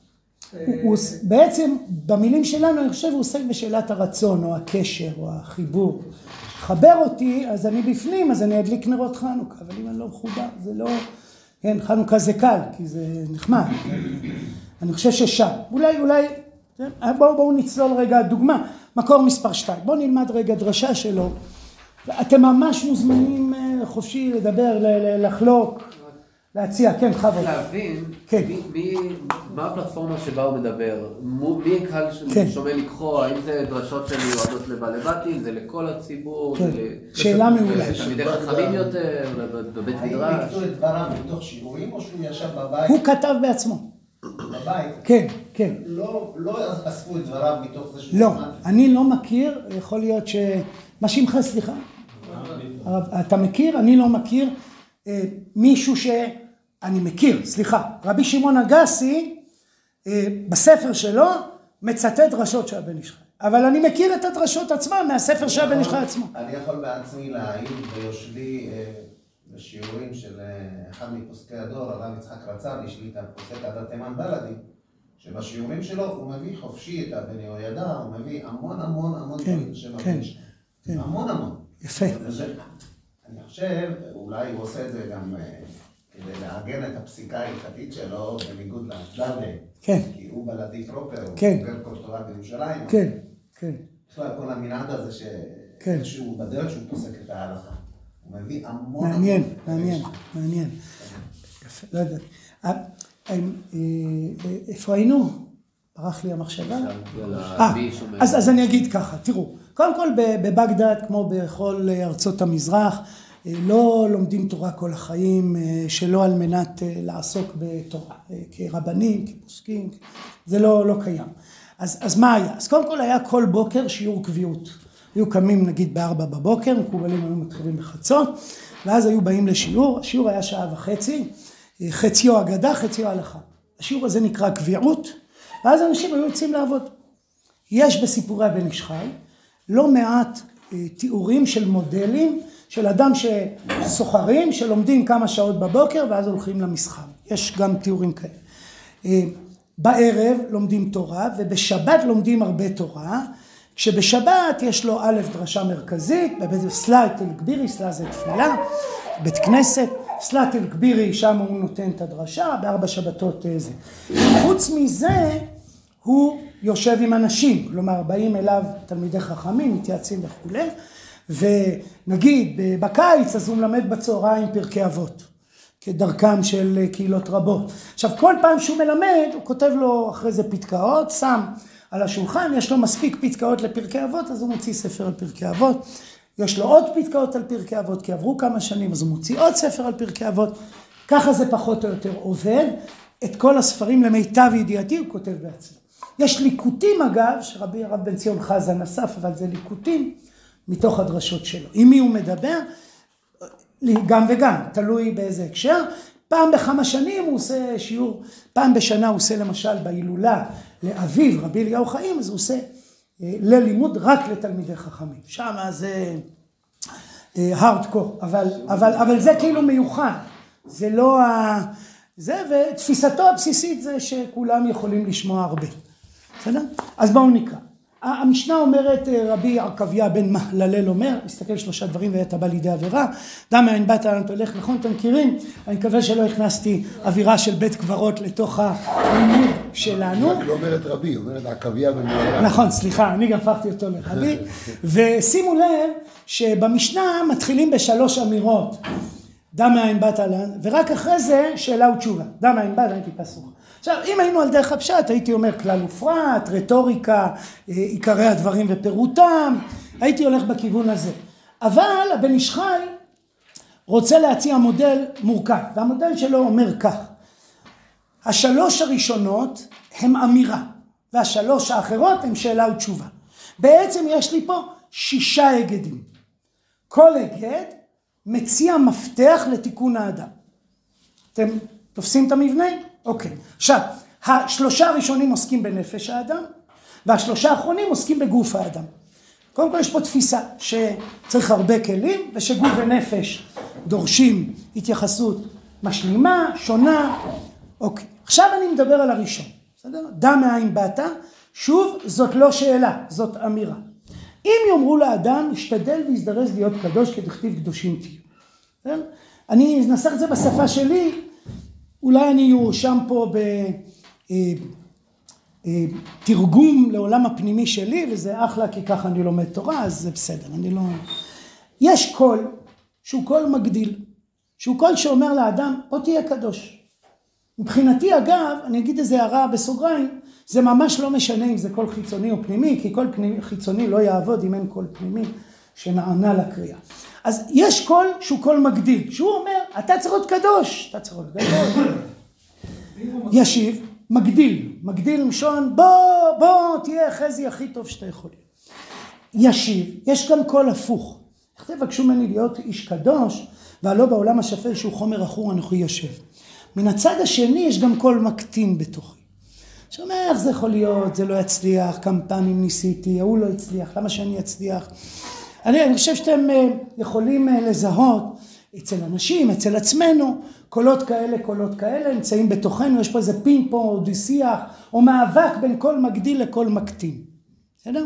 בעצם במילים שלנו אני חושב הוא עוסק בשאלת הרצון או הקשר או החיבור. חבר אותי, אז אני בפנים, אז אני אדליק נרות חנוכה, אבל אם אני לא מחובר, זה לא... כן, חנוכה זה קל, כי זה נחמד. אני חושב ששם. אולי, אולי... בואו בוא נצלול רגע דוגמה. מקור מספר שתיים. בואו נלמד רגע דרשה שלו. אתם ממש מוזמנים חופשי לדבר, לחלוק, להציע. כן, חבר. להבין, כן. מי, מי, מה הפלטפורמה שבה הוא מדבר? מי הקהל כן. ששומע לקרוא? האם זה דרשות שמיועדות לבעלי בתים? זה לכל הציבור? כן. זה שאלה מעולה. תלמידי חכמים יותר? בבית מדרש? האם יקטו את דבריו מתוך שיעורים או שהוא ישב בבית? הוא כתב בעצמו. בבית, כן, כן. לא, לא אספו את דבריו מתוך זה שהוא... לא, אני לא מכיר, יכול להיות ש... מה שמך, סליחה? אתה מכיר? אני לא מכיר מישהו ש... אני מכיר, סליחה, רבי שמעון אגסי, בספר שלו, מצטט דרשות של הבן איש חי. אבל אני מכיר את הדרשות עצמם מהספר של הבן איש חי עצמו. אני יכול בעצמי להעיד ביושבי בשיעורים של אחד מפוסקי הדור, הרב יצחק רצאבי, שליטה פוסק עדת תימן בלדי, שבשיעורים שלו הוא מביא חופשי את הבן יהוידע, הוא מביא המון המון המון דברים בשם הבן איש חי. המון המון. יפה. אני חושב, אולי הוא עושה את זה גם כדי לעגן את הפסיקה ההלכתית שלו בניגוד לאשדרדה. כן. כי הוא בלדי פרופר, הוא כן. עובר כל תורה בירושלים. כן, כן. בכלל כל המנעד הזה שהוא בדרך שהוא פוסק את ההלכה. הוא מביא המון... מעניין, מעניין, מעניין. יפה, לא יודעת. איפה היינו? ברח לי המחשבה. אז אני אגיד ככה, תראו, קודם כל בבגדד, כמו בכל ארצות המזרח, לא לומדים תורה כל החיים, שלא על מנת לעסוק בתורה, כרבנים, כפוסקים, זה לא, לא קיים. אז, אז מה היה? אז קודם כל היה כל בוקר שיעור קביעות. היו קמים נגיד בארבע בבוקר, מקובלים היו מתחילים בחצות, ואז היו באים לשיעור, השיעור היה שעה וחצי, חציו אגדה, חציו הלכה. השיעור הזה נקרא קביעות, ואז אנשים היו יוצאים לעבוד. יש בסיפורי הבן איש חי לא מעט תיאורים של מודלים, של אדם שסוחרים, שלומדים כמה שעות בבוקר, ואז הולכים למסחר. יש גם תיאורים כאלה. בערב לומדים תורה, ובשבת לומדים הרבה תורה, כשבשבת יש לו א' דרשה מרכזית, בבית סלאט אל גבירי, סלאט זה תפילה, בית כנסת, סלאט אל גבירי, שם הוא נותן את הדרשה, בארבע שבתות זה. חוץ מזה, הוא יושב עם אנשים, כלומר, באים אליו תלמידי חכמים, מתייעצים וכו'. ונגיד, בקיץ, אז הוא מלמד בצהריים פרקי אבות, כדרכם של קהילות רבות. עכשיו, כל פעם שהוא מלמד, הוא כותב לו אחרי זה פתקאות, שם על השולחן, יש לו מספיק פתקאות לפרקי אבות, אז הוא מוציא ספר על פרקי אבות. יש לו עוד פתקאות על פרקי אבות, כי עברו כמה שנים, אז הוא מוציא עוד ספר על פרקי אבות. ככה זה פחות או יותר עובד. את כל הספרים למיטב ידיעתי הוא כותב בעצמו. יש ליקוטים אגב, שרבי הרב בן ציון חזן אסף, אבל זה ליקוטים מתוך הדרשות שלו. עם מי הוא מדבר? גם וגם, תלוי באיזה הקשר. פעם בכמה שנים הוא עושה שיעור, פעם בשנה הוא עושה למשל בהילולה לאביו, רבי אליהו חיים, אז הוא עושה ללימוד רק לתלמידי חכמים. שם זה הארדקור, אבל, אבל, אבל זה כאילו מיוחד. זה לא ה... זה, ותפיסתו הבסיסית זה שכולם יכולים לשמוע הרבה. בסדר? אז בואו נקרא. המשנה אומרת, רבי עקביה בן מהללל אומר, מסתכל שלושה דברים ואתה בא לידי עבירה, דם מהאין באת לאן תלך, נכון, אתם מכירים? אני מקווה שלא הכנסתי אווירה של בית קברות לתוך הלימוד שלנו. רק לא אומרת רבי, אומרת עקביה בן מהללל. נכון, סליחה, אני גם הפכתי אותו לרבי. ושימו לב שבמשנה מתחילים בשלוש אמירות, דם מהאין באת לאן, ורק אחרי זה שאלה ותשובה, דם מהאין באת, הייתי פסוק. עכשיו, אם היינו על דרך הפשט, הייתי אומר כלל ופרט, רטוריקה, עיקרי הדברים ופירוטם, הייתי הולך בכיוון הזה. אבל הבן איש חי רוצה להציע מודל מורכב, והמודל שלו אומר כך, השלוש הראשונות הם אמירה, והשלוש האחרות הם שאלה ותשובה. בעצם יש לי פה שישה היגדים. כל היגד מציע מפתח לתיקון האדם. אתם תופסים את המבנה? אוקיי. עכשיו, השלושה הראשונים עוסקים בנפש האדם, והשלושה האחרונים עוסקים בגוף האדם. קודם כל יש פה תפיסה שצריך הרבה כלים, ושגוף ונפש דורשים התייחסות משלימה, שונה. אוקיי. עכשיו אני מדבר על הראשון. בסדר? דם מהאין באת, שוב, זאת לא שאלה, זאת אמירה. אם יאמרו לאדם, השתדל ויזדרז להיות קדוש, כדכתיב קדושים תהיו. אני אנסח את זה בשפה שלי, אולי אני יורשם פה בתרגום לעולם הפנימי שלי, וזה אחלה, כי ככה אני לומד תורה, אז זה בסדר, אני לא... יש קול, שהוא קול מגדיל, שהוא קול שאומר לאדם, בוא תהיה קדוש. מבחינתי, אגב, אני אגיד איזה הערה בסוגריים, זה ממש לא משנה אם זה קול חיצוני או פנימי, כי קול פנימי, חיצוני לא יעבוד אם אין קול פנימי שנענה לקריאה. אז יש קול שהוא קול מגדיל, שהוא אומר, אתה צריך להיות קדוש, אתה צריך להיות קדוש. ישיב, מגדיל, מגדיל משון, בוא, בוא, תהיה חזי הכי טוב שאתה יכול. ישיב, יש גם קול הפוך. איך תבקשו ממני להיות איש קדוש, והלא בעולם השפל שהוא חומר אחור אנוכי יושב. מן הצד השני יש גם קול מקטין בתוכי. שאומר, איך זה יכול להיות, זה לא יצליח, כמה פעמים ניסיתי, הוא לא יצליח, למה שאני אצליח? אני, אני חושב שאתם יכולים לזהות אצל אנשים, אצל עצמנו, קולות כאלה, קולות כאלה, נמצאים בתוכנו, יש פה איזה פינג פונג או דישיח, או מאבק בין קול מגדיל לקול מקטין. בסדר?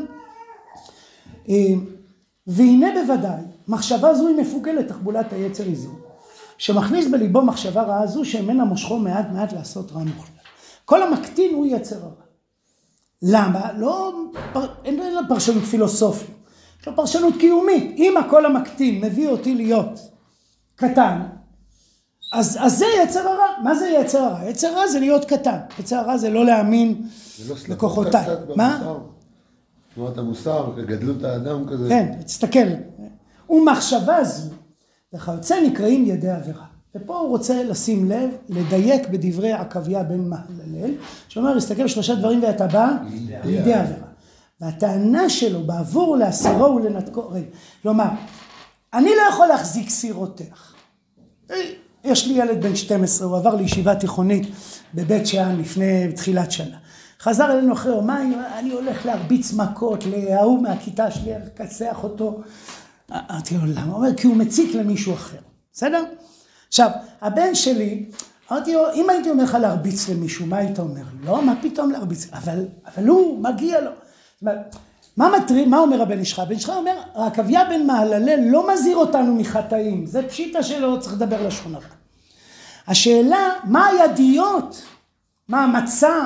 והנה בוודאי, מחשבה זו היא מפוגלת, תחבולת היצר היא זו, שמכניס בליבו מחשבה רעה זו, שממנה מושכו מעט מעט לעשות רע מוחלט. כל המקטין הוא יצר רע. למה? לא, אין לה פרשנות פילוסופית, יש לו פרשנות קיומית. אם הכל המקטין מביא אותי להיות קטן, אז, אז זה יצר הרע. מה זה יצר הרע? יצר הרע זה להיות קטן. יצר הרע זה לא להאמין לכוחותיי. מה? תנועת המוסר, גדלות האדם כזה. כן, תסתכל. ומחשבה זו, וכיוצא נקראים ידי עבירה. ופה הוא רוצה לשים לב, לדייק בדברי עקביה בן מהללל, שאומר, להסתכל בשלושה דברים ואתה בא, ידי עבירה. והטענה שלו בעבור להסירו ולנתקו, כלומר, אני לא יכול להחזיק סירותך. יש לי ילד בן שתים עשרה, הוא עבר לישיבה תיכונית בבית שאן לפני תחילת שנה. חזר אלינו אחרי יומיים, אני הולך להרביץ מכות להוא מהכיתה שלי, לקצח אותו. אמרתי לו, למה? הוא אומר, כי הוא מציק למישהו אחר. בסדר? עכשיו, הבן שלי, אמרתי לו, אם הייתי אומר לך להרביץ למישהו, מה היית אומר? לא, מה פתאום להרביץ? אבל, אבל הוא, מגיע לו. זאת אומרת, מה מטריד, מה אומר הבן אישך? הבן אישך אומר, עקביה בן מהללל לא מזהיר אותנו מחטאים. זה פשיטה שלו, צריך לדבר לשון הרע. השאלה, מה הידיעות? מה המצע?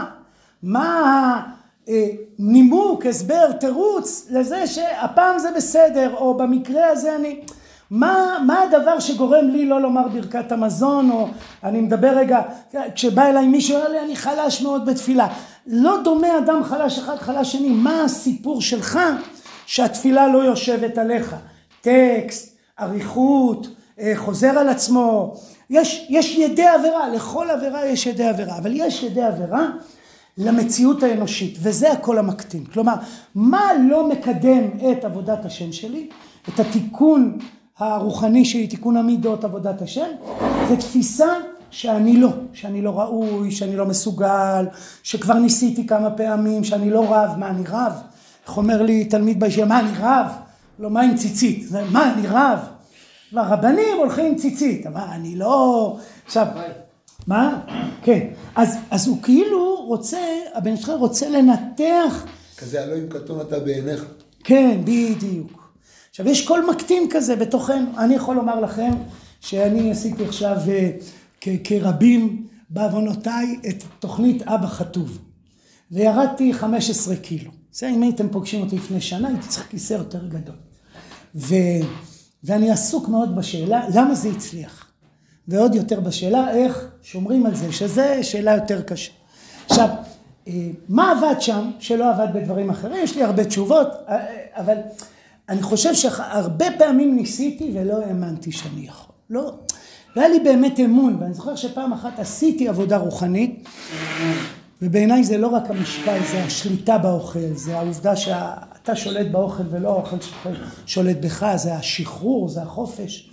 מה הנימוק, הסבר, תירוץ לזה שהפעם זה בסדר, או במקרה הזה אני... מה, מה הדבר שגורם לי לא לומר ברכת המזון, או אני מדבר רגע, כשבא אליי מישהו, אומר לי, אני חלש מאוד בתפילה. לא דומה אדם חלש אחד, חלש שני. מה הסיפור שלך שהתפילה לא יושבת עליך? טקסט, עריכות, חוזר על עצמו. יש, יש ידי עבירה, לכל עבירה יש ידי עבירה, אבל יש ידי עבירה למציאות האנושית, וזה הכל המקטין. כלומר, מה לא מקדם את עבודת השם שלי, את התיקון הרוחני שלי, תיקון המידות, עבודת השם, זה תפיסה שאני לא, שאני לא ראוי, שאני לא מסוגל, שכבר ניסיתי כמה פעמים, שאני לא רב. מה אני רב? איך אומר לי תלמיד בישיבה, מה אני רב? לא, מה עם ציצית? מה אני רב? והרבנים הולכים עם ציצית, אבל אני לא... עכשיו, מה? כן. אז, אז הוא כאילו רוצה, הבן שלך רוצה לנתח... כזה הלא אם קטון אתה בעיניך. כן, בדיוק. עכשיו, יש כל מקטין כזה בתוכנו. אני יכול לומר לכם שאני עשיתי עכשיו כ- כרבים בעוונותיי את תוכנית אבא חטוב. וירדתי חמש עשרה קילו. זה, אם הייתם פוגשים אותי לפני שנה, הייתי צריך כיסא יותר גדול. ו... ואני עסוק מאוד בשאלה, למה זה הצליח? ועוד יותר בשאלה, איך שומרים על זה, שזה שאלה יותר קשה. עכשיו, מה עבד שם שלא עבד בדברים אחרים? יש לי הרבה תשובות, אבל אני חושב שהרבה פעמים ניסיתי ולא האמנתי שאני יכול. לא, לא היה לי באמת אמון, ואני זוכר שפעם אחת עשיתי עבודה רוחנית, ובעיניי זה לא רק המשקל, זה השליטה באוכל, זה העובדה שאתה שולט באוכל ולא האוכל שולט בך, זה השחרור, זה החופש.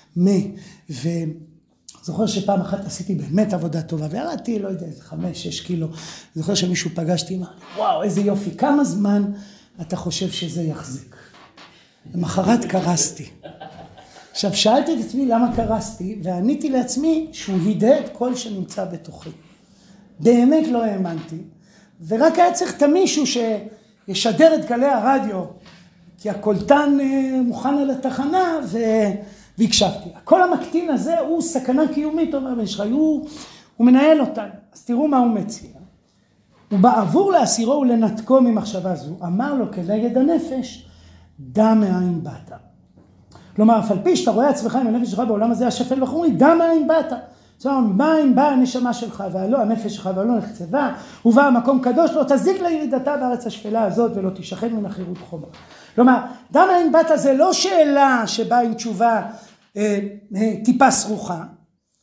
וזוכר שפעם אחת עשיתי באמת עבודה טובה, וירדתי, לא יודע, איזה חמש, שש קילו. זוכר שמישהו פגשתי, אמר לי, וואו, איזה יופי, כמה זמן אתה חושב שזה יחזיק? למחרת קרסתי. עכשיו, שאלתי את עצמי למה קרסתי, ועניתי לעצמי שהוא הידד כל שנמצא בתוכי. באמת לא האמנתי, ורק היה צריך את מישהו שישדר את גלי הרדיו, כי הקולטן מוכן על התחנה, ו... והקשבתי. כל המקטין הזה הוא סכנה קיומית, אומר בן שחי, הוא, הוא מנהל אותנו. אז תראו מה הוא מציע. ובעבור להסירו ולנתקו ממחשבה זו, אמר לו כנגד הנפש, דע מאין באת. כלומר, אף על פי שאתה רואה עצמך עם הנפש שלך בעולם הזה השפל וחומרי, דע מאין באת. זאת אומרת, מאין באה הנשמה שלך, והלא הנפש שלך, והלא נחצבה, ובא המקום קדוש, לא תזיק לירידתה בארץ השפלה הזאת, ולא תשחד מן החירות חומה. כלומר, דע מאין באת זה לא שאלה שבאה עם תשובה אה, אה, טיפה סרוחה,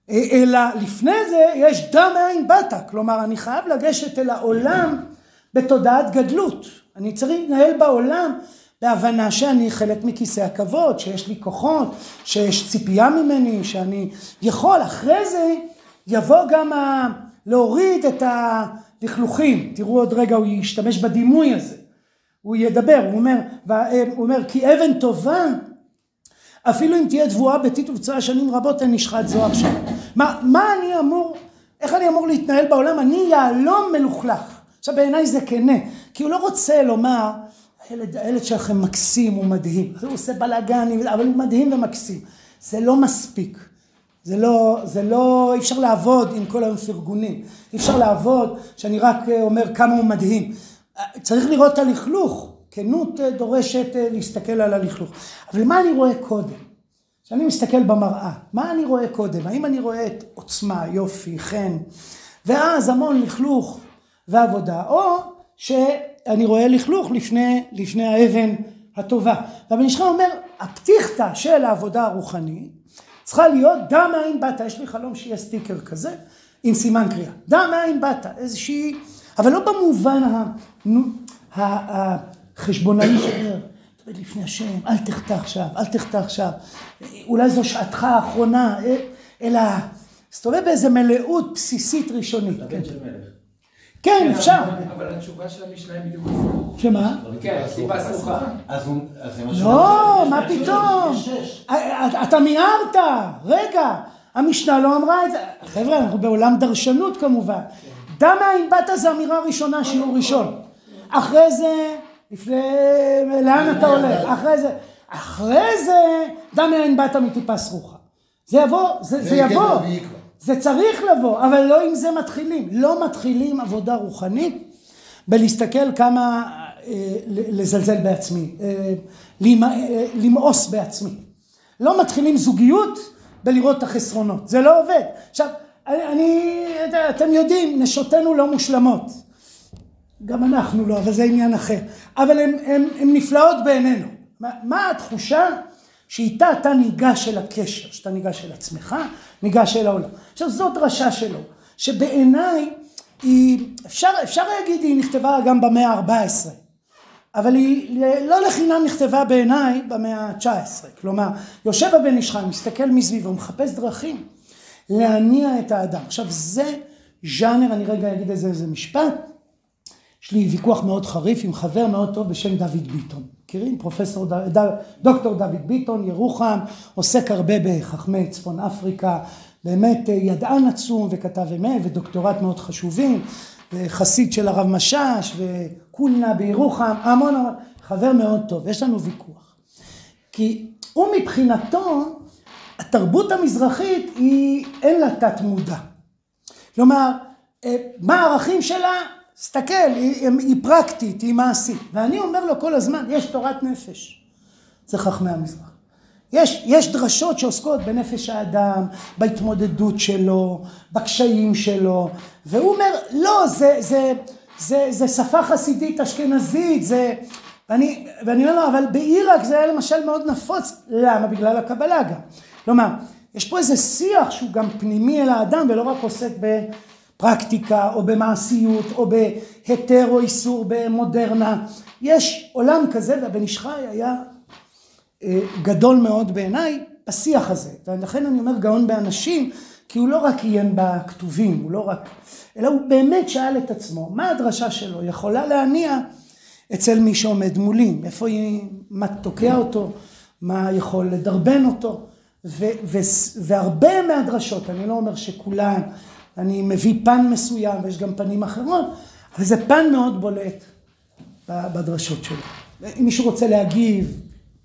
אלא לפני זה יש דע מאין באת, כלומר אני חייב לגשת אל העולם בתודעת גדלות. אני צריך להתנהל בעולם בהבנה שאני חלק מכיסא הכבוד, שיש לי כוחות, שיש ציפייה ממני, שאני יכול. אחרי זה יבוא גם ה... להוריד את הלכלוכים. תראו עוד רגע, הוא ישתמש בדימוי הזה. הוא ידבר, הוא אומר, הוא אומר כי אבן טובה, אפילו אם תהיה תבואה ביתית ובצורה שנים רבות, אין נשחט זו עכשיו. מה, מה אני אמור, איך אני אמור להתנהל בעולם? אני יעלום מלוכלך. עכשיו בעיניי זה כנה, כי הוא לא רוצה לומר, הילד, הילד שלכם מקסים, הוא מדהים. הוא עושה בלגן, אבל הוא מדהים ומקסים. זה לא מספיק. זה לא, זה לא, אי אפשר לעבוד עם כל היום פרגונים. אי אפשר לעבוד שאני רק אומר כמה הוא מדהים. צריך לראות את הלכלוך. כנות דורשת להסתכל על הלכלוך. אבל מה אני רואה קודם? כשאני מסתכל במראה, מה אני רואה קודם? האם אני רואה את עוצמה, יופי, חן, ואז המון לכלוך ועבודה, או שאני רואה לכלוך לפני, לפני האבן הטובה. והבן איש חי אומר, הפתיחתא של העבודה הרוחנית, צריכה להיות דע מאין באת. יש לי חלום שיהיה סטיקר כזה, עם סימן קריאה. דע מאין באת, איזושהי, אבל לא במובן ה... החשבונאי שאומר, תמיד לפני השם, אל תחטא עכשיו, אל תחטא עכשיו, אולי זו שעתך האחרונה, אלא סתובב באיזה מלאות בסיסית ראשונית. לבן של מלך. כן, אפשר. אבל התשובה של המשנה היא בדיוק הפוך. שמה? כן, סיבה סרוחה. לא, מה פתאום? אתה מיהרת, רגע, המשנה לא אמרה את זה. חבר'ה, אנחנו בעולם דרשנות כמובן. דע מאין באת זה אמירה ראשונה, שיעור ראשון. אחרי זה, לפני, לאן אתה הולך? אחרי זה, אחרי זה, דע מאין באת מטיפה סרוחה. זה יבוא, זה יבוא. זה צריך לבוא, אבל לא עם זה מתחילים. לא מתחילים עבודה רוחנית בלהסתכל כמה, אה, לזלזל בעצמי, אה, למאוס בעצמי. לא מתחילים זוגיות בלראות את החסרונות. זה לא עובד. עכשיו, אני, אתם יודעים, נשותינו לא מושלמות. גם אנחנו לא, אבל זה עניין אחר. אבל הן, הן, הן נפלאות בעינינו. מה, מה התחושה? שאיתה אתה ניגש אל הקשר, שאתה ניגש אל עצמך, ניגש אל העולם. עכשיו זאת דרשה שלו, שבעיניי היא, אפשר, אפשר להגיד, היא נכתבה גם במאה ה-ארבע עשרה, אבל היא לא לחינם נכתבה בעיניי במאה ה-תשע עשרה. כלומר, יושב הבן איש חי, מסתכל מסביבו, מחפש דרכים להניע את האדם. עכשיו זה ז'אנר, אני רגע אגיד איזה, איזה משפט, יש לי ויכוח מאוד חריף עם חבר מאוד טוב בשם דוד ביטון. מכירים? פרופסור, ד... ד... דוקטור דוד ביטון, ירוחם, עוסק הרבה בחכמי צפון אפריקה, באמת ידען עצום וכתב אמה ודוקטורט מאוד חשובים, וחסיד של הרב משש וקולנה בירוחם, המון המון, חבר מאוד טוב. יש לנו ויכוח. כי הוא מבחינתו, התרבות המזרחית היא אין לה תת מודע. כלומר, מה הערכים שלה? סתכל, היא, היא פרקטית, היא מעשית. ואני אומר לו כל הזמן, יש תורת נפש. זה חכמי המזרח. יש, יש דרשות שעוסקות בנפש האדם, בהתמודדות שלו, בקשיים שלו. והוא אומר, לא, זה, זה, זה, זה שפה חסידית אשכנזית, זה... ואני, ואני אומר לו, אבל בעיראק זה היה למשל מאוד נפוץ. למה? בגלל הקבלה גם. כלומר, יש פה איזה שיח שהוא גם פנימי אל האדם, ולא רק עוסק ב... פרקטיקה או במעשיות או בהיתר או איסור במודרנה. יש עולם כזה, והבן איש חי היה גדול מאוד בעיניי בשיח הזה. ולכן אני אומר גאון באנשים, כי הוא לא רק עיין בכתובים, הוא לא רק, אלא הוא באמת שאל את עצמו, מה הדרשה שלו יכולה להניע אצל מי שעומד מולי, איפה היא, מה תוקע אותו, מה יכול לדרבן אותו, ו, ו, והרבה מהדרשות, אני לא אומר שכולן, אני מביא פן מסוים, ויש גם פנים אחרות, אבל זה פן מאוד בולט בדרשות שלו. אם מישהו רוצה להגיב,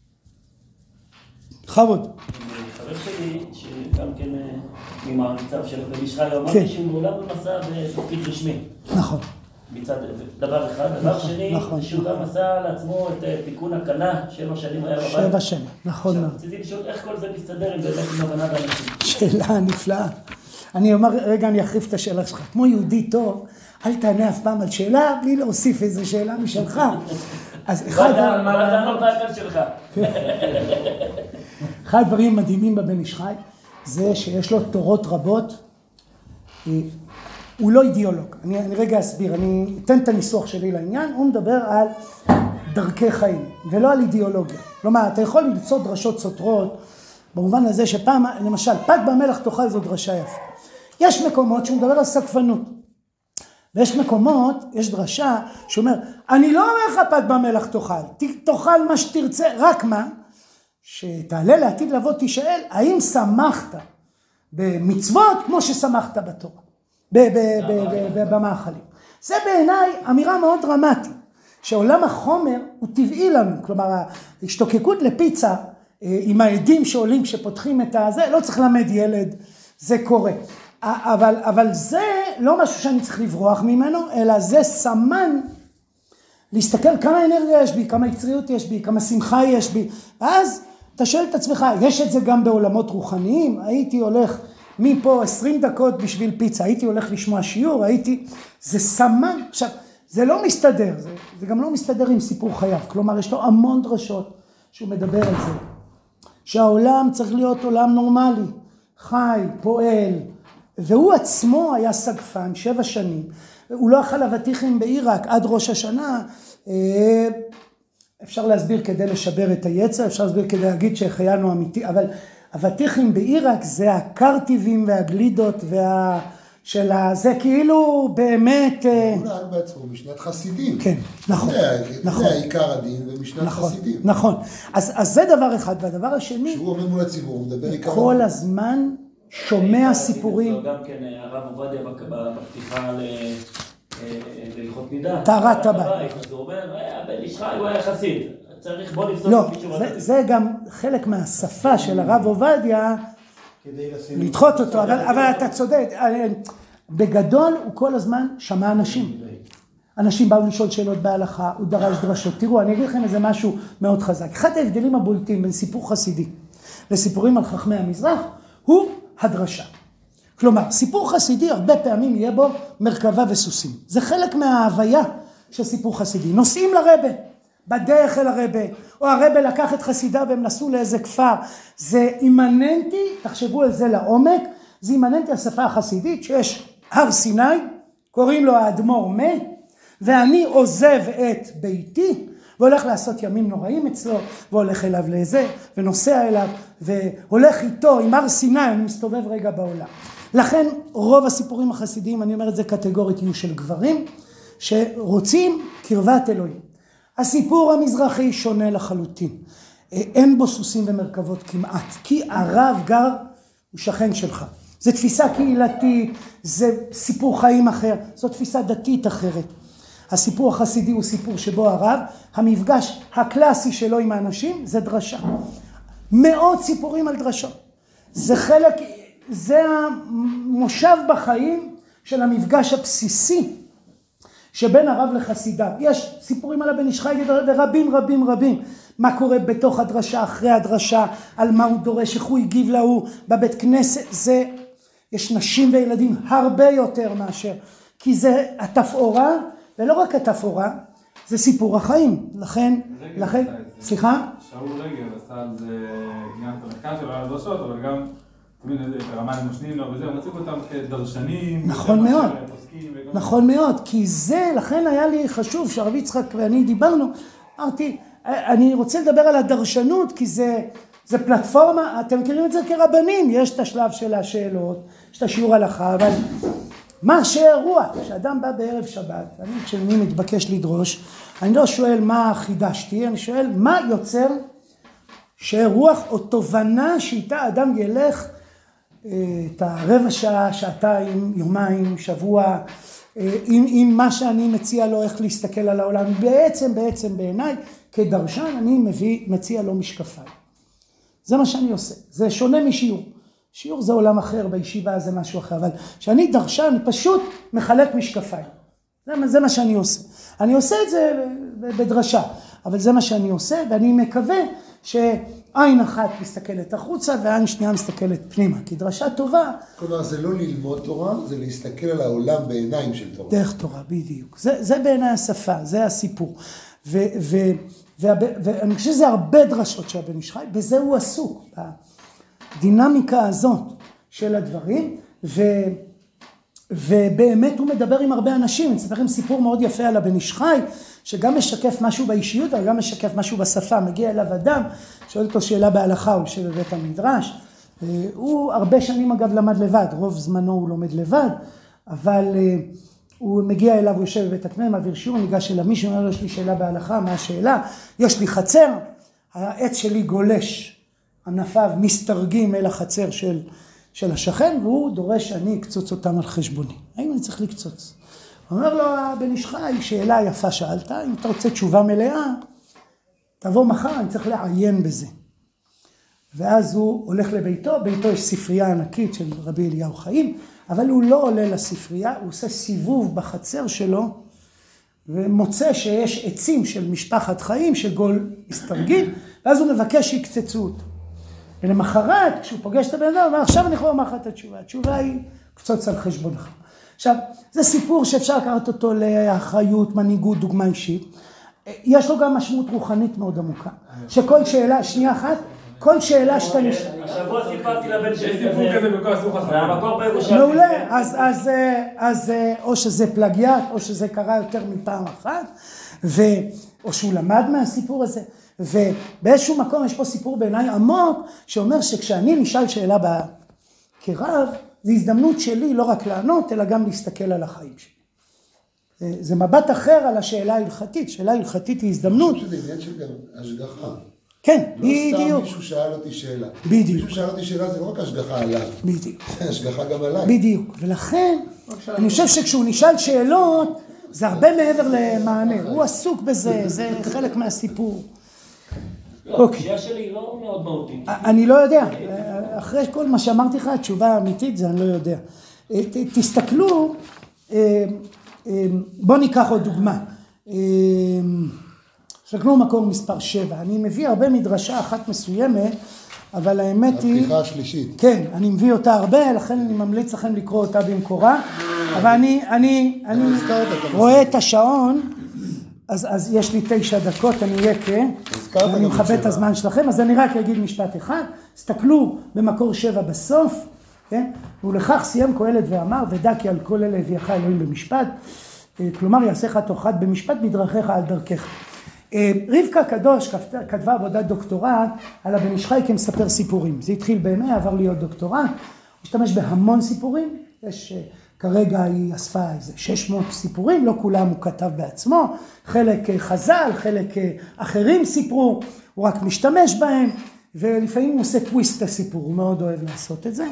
חבוד. חבר שלי, שגם כן ממעריציו של הבן איש חי, הוא אמר לי שהוא מעולם לא נסע בתפקיד רשמי. נכון. מצד דבר אחד. דבר שני, שהוא גם עשה לעצמו את תיקון הקנה, שבע שנים היה בבית. שבע שנים, נכון מאוד. רציתי לשאול איך כל זה מסתדר עם באמת עם הבנה באנשים. שאלה נפלאה. אני אומר, רגע, אני אחריף את השאלה שלך. כמו יהודי טוב, אל תענה אף פעם על שאלה, בלי להוסיף איזו שאלה משלך. אז אחד... מה לענות רק על שלך? אחד הדברים מדהימים בבן איש חי, זה שיש לו תורות רבות, הוא לא אידיאולוג. אני, אני רגע אסביר, אני אתן את הניסוח שלי לעניין, הוא מדבר על דרכי חיים, ולא על אידיאולוגיה. כלומר, אתה יכול למצוא דרשות סותרות, במובן הזה שפעם, למשל, פת במלח תאכל זו דרשה יפה. יש מקומות שהוא מדבר על סקפנות. ויש מקומות, יש דרשה שאומר, אני לא אומר לך פת במלח תאכל, תאכל מה שתרצה, רק מה? שתעלה לעתיד לבוא תשאל, האם שמחת במצוות כמו ששמחת בתורה, במאכלים. זה בעיניי אמירה מאוד דרמטית, שעולם החומר הוא טבעי לנו, כלומר, ההשתוקקות לפיצה, עם העדים שעולים כשפותחים את הזה, לא צריך למד ילד, זה קורה. אבל, אבל זה לא משהו שאני צריך לברוח ממנו, אלא זה סמן להסתכל כמה אנרגיה יש בי, כמה יצריות יש בי, כמה שמחה יש בי. אז אתה שואל את עצמך, יש את זה גם בעולמות רוחניים? הייתי הולך מפה עשרים דקות בשביל פיצה, הייתי הולך לשמוע שיעור, הייתי... זה סמן. עכשיו, זה לא מסתדר, זה, זה גם לא מסתדר עם סיפור חייו. כלומר, יש לו המון דרשות שהוא מדבר על זה. שהעולם צריך להיות עולם נורמלי, חי, פועל, והוא עצמו היה סגפן שבע שנים, הוא לא אכל אבטיחים בעיראק עד ראש השנה, אפשר להסביר כדי לשבר את היצר, אפשר להסביר כדי להגיד שחיינו אמיתי, אבל אבטיחים בעיראק זה הקרטיבים והגלידות וה... של זה כאילו באמת... הוא נהג בעצמו משנת חסידים. כן, נכון. זה העיקר הדין ומשנת חסידים. נכון, אז זה דבר אחד, והדבר השני... שהוא עומד מול הציבור, הוא מדבר עיקר הדין. כל הזמן שומע סיפורים... גם כן הרב עובדיה בפתיחה להלכות נידה. טהרת הבית. אז הוא אומר, הבן איש חי, הוא היה חסיד. צריך בוא לפסוק... לא, זה גם חלק מהשפה של הרב עובדיה, לדחות אותו, אבל, אבל אתה צודק, בגדול הוא כל הזמן שמע אנשים. אנשים באו לשאול שאלות בהלכה, הוא דרש דרשות. תראו, אני אגיד לכם איזה משהו מאוד חזק. אחד ההבדלים הבולטים בין סיפור חסידי לסיפורים על חכמי המזרח, הוא הדרשה. כלומר, סיפור חסידי הרבה פעמים יהיה בו מרכבה וסוסים. זה חלק מההוויה של סיפור חסידי. נוסעים לרבה, בדרך אל הרבה, או הרבה לקח את חסידה והם נסעו לאיזה כפר. זה אימננטי, תחשבו על זה לעומק, זה אימננטי השפה החסידית שיש הר סיני, קוראים לו האדמו"ר מה, ואני עוזב את ביתי, והולך לעשות ימים נוראים אצלו, והולך אליו לזה, ונוסע אליו, והולך איתו עם הר סיני, אני מסתובב רגע בעולם. לכן רוב הסיפורים החסידיים, אני אומר את זה קטגורית, יהיו של גברים, שרוצים קרבת אלוהים. הסיפור המזרחי שונה לחלוטין. אין בו סוסים ומרכבות כמעט, כי הרב גר הוא שכן שלך. זה תפיסה קהילתית, זה סיפור חיים אחר, זו תפיסה דתית אחרת. הסיפור החסידי הוא סיפור שבו הרב, המפגש הקלאסי שלו עם האנשים זה דרשה. מאות סיפורים על דרשות. זה חלק, זה המושב בחיים של המפגש הבסיסי שבין הרב לחסידיו. יש סיפורים על הבן איש חי ורבים רבים רבים. מה קורה בתוך הדרשה, אחרי הדרשה, על מה הוא דורש, איך הוא הגיב להוא בבית כנסת. זה, יש נשים וילדים הרבה יותר מאשר, כי זה התפאורה, ולא רק התפאורה, זה סיפור החיים. לכן, לכן, סליחה? שאול רגל עשה על זה עניין את המחקר שלו על הדרשות, אבל גם תמיד את הרמה נושנים לו וזה, הוא מציג אותם כדרשנים. נכון מאוד, נכון מאוד, כי זה, לכן היה לי חשוב שהרב יצחק ואני דיברנו, אמרתי, אני רוצה לדבר על הדרשנות, כי זה, זה פלטפורמה, אתם מכירים את זה כרבנים, יש את השלב של השאלות, יש את השיעור הלכה, אבל מה שהרוח, כשאדם בא בערב שבת, אני כשאני מתבקש לדרוש, אני לא שואל מה חידשתי, אני שואל מה יוצר שהרוח או תובנה שאיתה אדם ילך את הרבע שעה, שעתיים, יומיים, שבוע, עם, עם מה שאני מציע לו איך להסתכל על העולם. בעצם, בעצם בעיניי, כדרשן אני מביא, מציע לו משקפיים. זה מה שאני עושה. זה שונה משיעור. שיעור זה עולם אחר, בישיבה זה משהו אחר, אבל כשאני דרשן, אני פשוט מחלק משקפיים. זה, זה מה שאני עושה. אני עושה את זה בדרשה, אבל זה מה שאני עושה, ואני מקווה שעין אחת מסתכלת החוצה, ועין שנייה מסתכלת פנימה, כי דרשה טובה... כלומר, זה לא ללמוד תורה, זה להסתכל על העולם בעיניים של תורה. דרך תורה, בדיוק. זה, זה בעיניי השפה, זה הסיפור. ו, ו, ו, ואני חושב שזה הרבה דרשות שהבן איש חי, בזה הוא עסוק. הדינמיקה הזאת של הדברים, ו, ובאמת הוא מדבר עם הרבה אנשים. אני אספר לכם סיפור מאוד יפה על הבן איש חי, שגם משקף משהו באישיות, אבל גם משקף משהו בשפה. מגיע אליו אדם, שואל אותו שאלה בהלכה, הוא יושב בבית המדרש. הוא הרבה שנים אגב למד לבד, רוב זמנו הוא לומד לבד, אבל הוא מגיע אליו, הוא יושב בבית הכנסת, מעביר שיעור, ניגש אליו מישהו, אומר לו, יש לי שאלה בהלכה, מה השאלה? יש לי חצר, העץ שלי גולש, ענפיו מסתרגים אל החצר של, של השכן, והוא דורש שאני אקצוץ אותם על חשבוני. האם אני צריך לקצוץ? הוא אומר לו, הבן איש חי, שאלה יפה שאלת, אם אתה רוצה תשובה מלאה, תבוא מחר, אני צריך לעיין בזה. ואז הוא הולך לביתו, ביתו יש ספרייה ענקית של רבי אליהו חיים, אבל הוא לא עולה לספרייה, הוא עושה סיבוב בחצר שלו, ומוצא שיש עצים של משפחת חיים שגול מסתרגים, ואז הוא מבקש שיקצצו אותו. ולמחרת, כשהוא פוגש את הבן אדם, הוא אומר, עכשיו אני יכול לומר לך את התשובה. התשובה היא, קצוץ על חשבונך. עכשיו, זה סיפור שאפשר לקחת אותו לאחריות, מנהיגות, דוגמה אישית. יש לו גם משמעות רוחנית מאוד עמוקה. שכל שאלה, שנייה אחת, כל שאלה שאתה נשאל. השבוע סיפרתי לבן שלי יש סיפור כזה בכל הסוך זה המקור בירושלים. מעולה, אז, אז, אז או שזה פלגיאט, או שזה קרה יותר מפעם אחת, ו, או שהוא למד מהסיפור הזה, ובאיזשהו מקום יש פה סיפור בעיניי עמוק, שאומר שכשאני נשאל שאלה כרב, זו הזדמנות שלי לא רק לענות, אלא גם להסתכל על החיים שלי. זה מבט אחר על השאלה ההלכתית, שאלה ההלכתית היא הזדמנות. אני חושב שזה עניין של גם השגחה. כן, לא בדיוק. סתם מישהו שאל אותי שאלה. בדיוק. מישהו שאל אותי שאלה זה לא רק השגחה עליו. בדיוק. זה השגחה גם עליי. בדיוק. ולכן, אני חושב שכשהוא נשאל שאלות, זה הרבה מעבר למענה. הוא עסוק בזה, זה חלק מהסיפור. לא, התשובה שלי היא לא מאוד מהותית. אני לא יודע. אחרי כל מה שאמרתי לך, התשובה האמיתית זה אני לא יודע. תסתכלו, בוא ניקח עוד דוגמה. תסתכלו מקור מספר שבע. אני מביא הרבה מדרשה אחת מסוימת, אבל האמת היא... הפתיחה השלישית. כן, אני מביא אותה הרבה, לכן אני ממליץ לכם לקרוא אותה במקורה. אבל אני, אני, אני רואה את השעון, אז, אז יש לי תשע דקות, אני אהיה כן, ואני מכבד את הזמן שלכם, אז אני רק אגיד משפט אחד. תסתכלו במקור שבע בסוף, כן? ולכך סיים קהלת ואמר, ודע כי על כל אלה הביאך אלוהים במשפט, כלומר יעשיך תאחד במשפט בדרכיך על דרכך. רבקה הקדוש כתבה עבודת דוקטורט על הבן איש חי כמספר סיפורים. זה התחיל בימי, עבר להיות דוקטורט, הוא השתמש בהמון סיפורים, יש כרגע היא אספה איזה שש מאות סיפורים, לא כולם הוא כתב בעצמו, חלק חז"ל, חלק אחרים סיפרו, הוא רק משתמש בהם, ולפעמים הוא עושה טוויסט לסיפור, הוא מאוד אוהב לעשות את זה.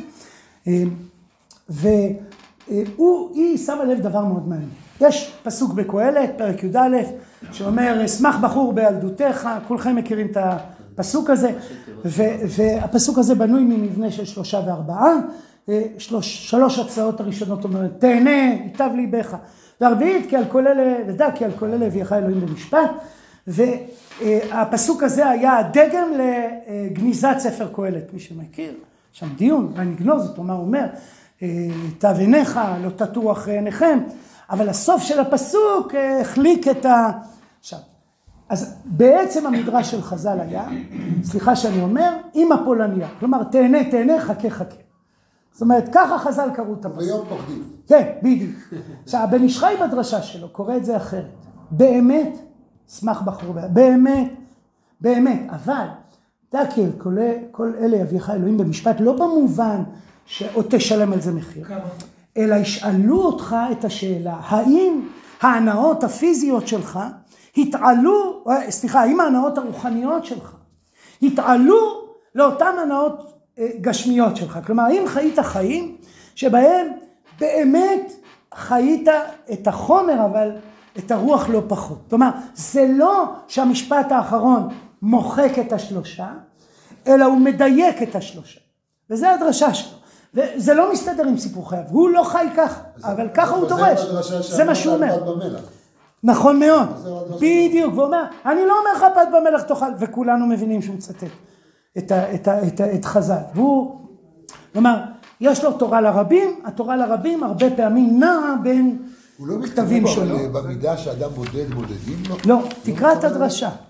והיא שמה לב דבר מאוד מעניין. יש פסוק בקהלת, פרק י' א', שאומר, שמח בחור בילדותך, כולכם מכירים את הפסוק הזה, והפסוק הזה בנוי ממבנה של שלושה וארבעה, שלוש, שלוש הצעות הראשונות אומרת, תהנה, ייטב ליבך, והרביעית, כי על כל אלה, ודע כי על כל אלה הביאך אלוהים במשפט, והפסוק הזה היה הדגם לגניזת ספר קהלת, מי שמכיר, שם דיון, אני אגנוז אותו, מה הוא אומר, תב עיניך, לא תטור אחרי עיניכם, אבל הסוף של הפסוק החליק את ה... עכשיו, אז בעצם המדרש של חז"ל היה, סליחה שאני אומר, עם הפולניה, כלומר, תהנה, תהנה, חכה, חכה. זאת אומרת, ככה חז"ל קראו את הפסוק. ויום פוקדים. כן, בדיוק. עכשיו, הבן איש חי בדרשה שלו קורא את זה אחרת. באמת, שמח בחור, באמת, באמת, אבל, תקל, כל, כל אלה יביאך אלוהים במשפט, לא במובן שעוד תשלם על זה מחיר. כמה? אלא ישאלו אותך את השאלה, האם ההנאות הפיזיות שלך התעלו, סליחה, האם ההנאות הרוחניות שלך התעלו לאותן הנאות גשמיות שלך? כלומר, האם חיית חיים שבהם באמת חיית את החומר, אבל את הרוח לא פחות. כלומר, זה לא שהמשפט האחרון מוחק את השלושה, אלא הוא מדייק את השלושה. וזה הדרשה שלו. וזה לא מסתדר עם סיפור חייו, הוא לא חי ככה, אבל ככה הוא דורש, זה מה שהוא אומר. נכון מאוד, בדיוק, והוא אומר, אני לא אומר לך פת במלח תאכל, וכולנו מבינים שהוא מצטט את חז"ל, והוא אומר, יש לו תורה לרבים, התורה לרבים הרבה פעמים נעה בין כתבים שלו. הוא לא מתכוון במידה שאדם בודד מודדים לו? לא, תקרא את הדרשה, לא,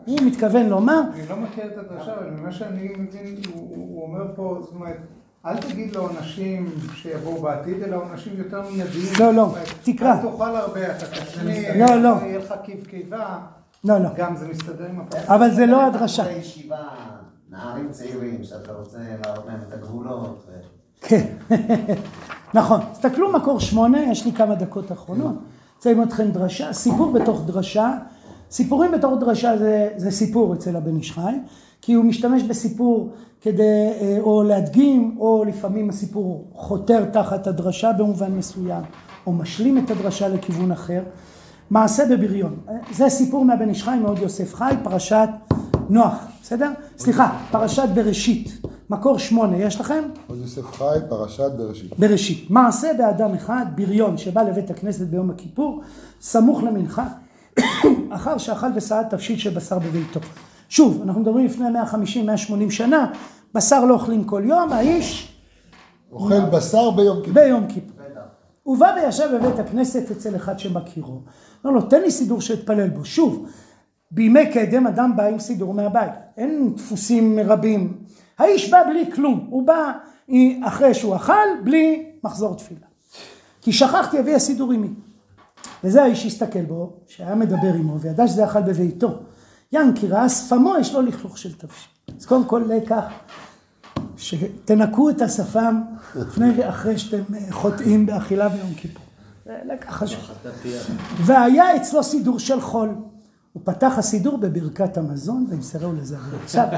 הוא מתכוון לומר... אני לא מכיר את הדרשה, אבל ממה שאני מבין, הוא, הוא אומר פה, זאת אומרת, אל תגיד לעונשים שיבואו בעתיד, אלא עונשים יותר מיידיים. לא, לא, תקרא. אתה תוכל הרבה, אתה תשמיע, לא, לא. יהיה לך קיב קיבה. לא, לא. גם זה מסתדר עם הפעם. אבל זה לא הדרשה. זה ישיבה, נערים צעירים, שאתה רוצה להראות להם את הגבולות. כן, נכון. תסתכלו מקור שמונה, יש לי כמה דקות אחרונות. צאים אתכם דרשה, סיפור בתוך דרשה. סיפורים בתוך דרשה זה, זה סיפור אצל הבן איש חי, כי הוא משתמש בסיפור כדי או להדגים, או לפעמים הסיפור חותר תחת הדרשה במובן מסוים, או משלים את הדרשה לכיוון אחר. מעשה בבריון. זה סיפור מהבן איש חי, מאוד יוסף חי, פרשת נוח. בסדר? סליחה, פרשת בראשית. מקור שמונה, יש לכם? עוד יוסף חי, פרשת בראשית. בראשית. מעשה באדם אחד, בריון, שבא לבית הכנסת ביום הכיפור, סמוך למנחה, אחר שאכל וסעד תפשיט של בשר בביתו. שוב, אנחנו מדברים לפני מאה וחמישים מאה ושמונים שנה, בשר לא אוכלים כל יום, האיש... אוכל בשר ביום כיפור. ביום כיפור. הוא בא וישב בבית הכנסת אצל אחד שמכירו. לא, לא, תן לי סידור שהתפלל בו. שוב, בימי קדם אדם בא עם סידור מהבית. אין דפוסים רבים. האיש בא בלי כלום. הוא בא אחרי שהוא אכל, בלי מחזור תפילה. כי שכחתי אבי הסידור עמי. וזה האיש הסתכל בו, שהיה מדבר עמו, וידע שזה אכל בביתו. ינקי ראה שפמו, יש לו לכלוך של תבשיל. אז קודם כל לקח, שתנקו את השפם לפני ואחרי שאתם חוטאים באכילה ביום כיפור. זה לקח חשוב. והיה אצלו סידור של חול. הוא פתח הסידור בברכת המזון, והמסרהו לזה. עכשיו,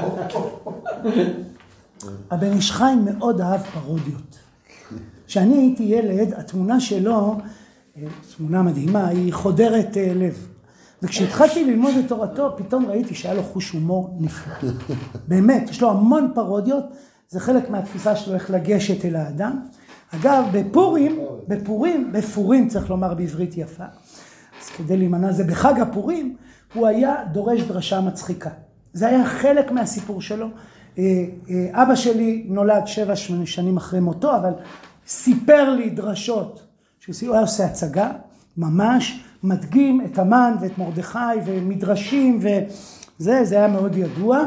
הבן איש חי מאוד אהב פרודיות. כשאני הייתי ילד, התמונה שלו, תמונה מדהימה, היא חודרת לב. וכשהתחלתי ללמוד את תורתו, פתאום ראיתי שהיה לו חוש הומור נפלא. באמת, יש לו המון פרודיות, זה חלק מהתפיסה שלו איך לגשת אל האדם. אגב, בפורים, בפורים, בפורים צריך לומר בעברית יפה, אז כדי להימנע זה בחג הפורים, הוא היה דורש דרשה מצחיקה. זה היה חלק מהסיפור שלו. אבא שלי נולד שבע שמונה שנים אחרי מותו, אבל סיפר לי דרשות, שהוא היה עושה הצגה, ממש מדגים את המן ואת מרדכי ומדרשים, וזה, זה היה מאוד ידוע.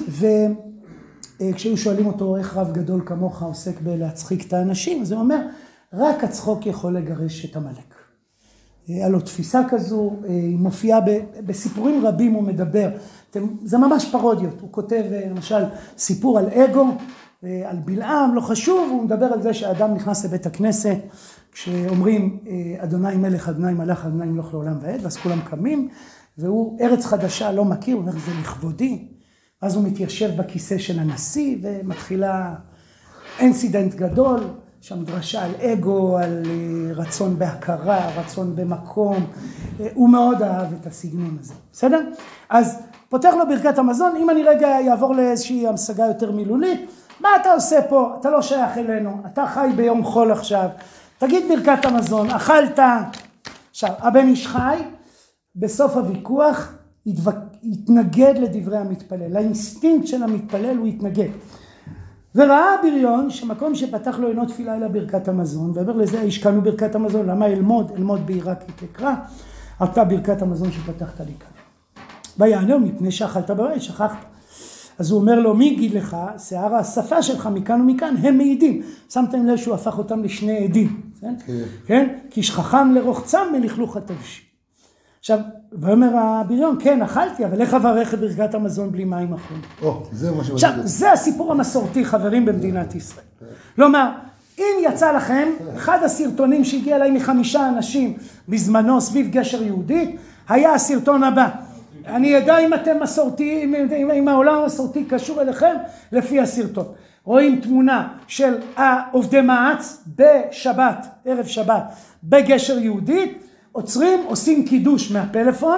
וכשהיו שואלים אותו איך רב גדול כמוך עוסק בלהצחיק את האנשים, אז הוא אומר, רק הצחוק יכול לגרש את המלך. היה לו תפיסה כזו, היא מופיעה בסיפורים רבים, הוא מדבר, זה ממש פרודיות, הוא כותב למשל סיפור על אגו, על בלעם, לא חשוב, הוא מדבר על זה שהאדם נכנס לבית הכנסת, כשאומרים אדוני מלך, אדוני מלך, אדוני מלוך לעולם ועד, ואז כולם קמים, והוא ארץ חדשה לא מכיר, הוא אומר זה לכבודי, אז הוא מתיישב בכיסא של הנשיא, ומתחילה אינסידנט גדול, שם דרשה על אגו, על רצון בהכרה, רצון במקום, הוא מאוד אהב את הסגנון הזה, בסדר? אז פותח לו ברכת המזון, אם אני רגע יעבור לאיזושהי המשגה יותר מילולית, מה אתה עושה פה? אתה לא שייך אלינו, אתה חי ביום חול עכשיו, תגיד ברכת המזון, אכלת. עכשיו, הבן איש חי, בסוף הוויכוח, התנגד לדברי המתפלל, לאינסטינקט של המתפלל הוא התנגד. וראה בריון שמקום שפתח לו אינו תפילה אלא ברכת המזון, ואומר לזה, השקענו ברכת המזון, למה אלמוד? אלמוד בעירה כי תקרא, אתה ברכת המזון שפתחת לי כאן. ויענהו מפני שאכלת בבית, שכחת. אז הוא אומר לו, מי יגיד לך, שיער השפה שלך מכאן ומכאן, הם מעידים. שמתם לב שהוא הפך אותם לשני עדים, כן? כן? כי שכחם לרוחצם מלכלוך התבשיל. עכשיו, ואומר הבריון, כן, אכלתי, אבל איך אברך את ברכת המזון בלי מים אחרונים? או, זה מה שמדהים. עכשיו, זה הסיפור המסורתי, חברים, במדינת ישראל. כלומר, אם יצא לכם, אחד הסרטונים שהגיע אליי מחמישה אנשים בזמנו סביב גשר יהודית, היה הסרטון הבא. אני יודע אם אתם מסורתיים, אם העולם המסורתי קשור אליכם, לפי הסרטון. רואים תמונה של עובדי מעץ בשבת, ערב שבת, בגשר יהודית, עוצרים, עושים קידוש מהפלאפון,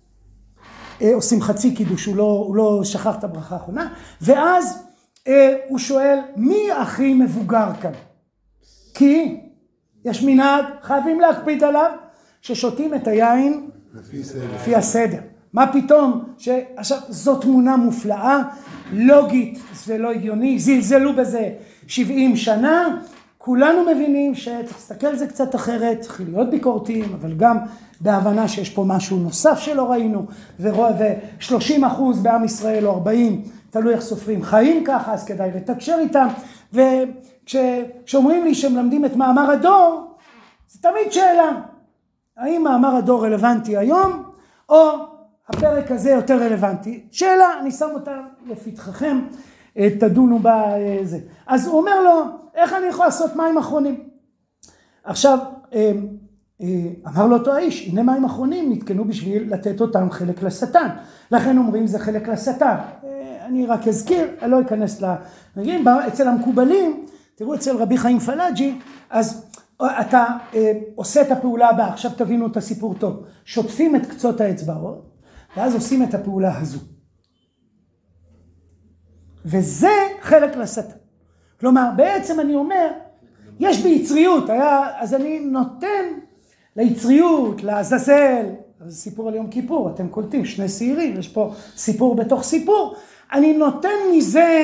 עושים חצי קידוש, הוא לא, הוא לא שכח את הברכה האחרונה, ואז הוא שואל, מי הכי מבוגר כאן? כי יש מנהג, חייבים להקפיד עליו, ששותים את היין לפי סדר. לפי הסדר. מה פתאום? עכשיו, זו תמונה מופלאה, לוגית, זה לא הגיוני, זלזלו בזה שבעים שנה, כולנו מבינים שצריך להסתכל על זה קצת אחרת, צריך להיות ביקורתיים, אבל גם בהבנה שיש פה משהו נוסף שלא ראינו, ו-שלושים אחוז בעם ישראל או ארבעים, תלוי איך סופרים, חיים ככה, אז כדאי לתקשר איתם, וכשאומרים לי שהם למדים את מאמר הדור, זה תמיד שאלה, האם מאמר הדור רלוונטי היום, או הפרק הזה יותר רלוונטי? שאלה, אני שם אותה לפתחכם, תדונו בזה. אז הוא אומר לו, איך אני יכול לעשות מים אחרונים? עכשיו, אמר לו אותו האיש, הנה מים אחרונים נתקנו בשביל לתת אותם חלק לשטן. לכן אומרים זה חלק לשטן. אני רק אזכיר, אני לא אכנס לנגיד, אצל המקובלים, תראו אצל רבי חיים פלאג'י, אז אתה עושה את הפעולה הבאה, עכשיו תבינו את הסיפור טוב. שוטפים את קצות האצבעות, ואז עושים את הפעולה הזו. וזה חלק לשטן. כלומר, בעצם אני אומר, יש בי יצריות, היה, אז אני נותן ליצריות, לעזאזל, זה סיפור על יום כיפור, אתם קולטים, שני שעירים, יש פה סיפור בתוך סיפור, אני נותן מזה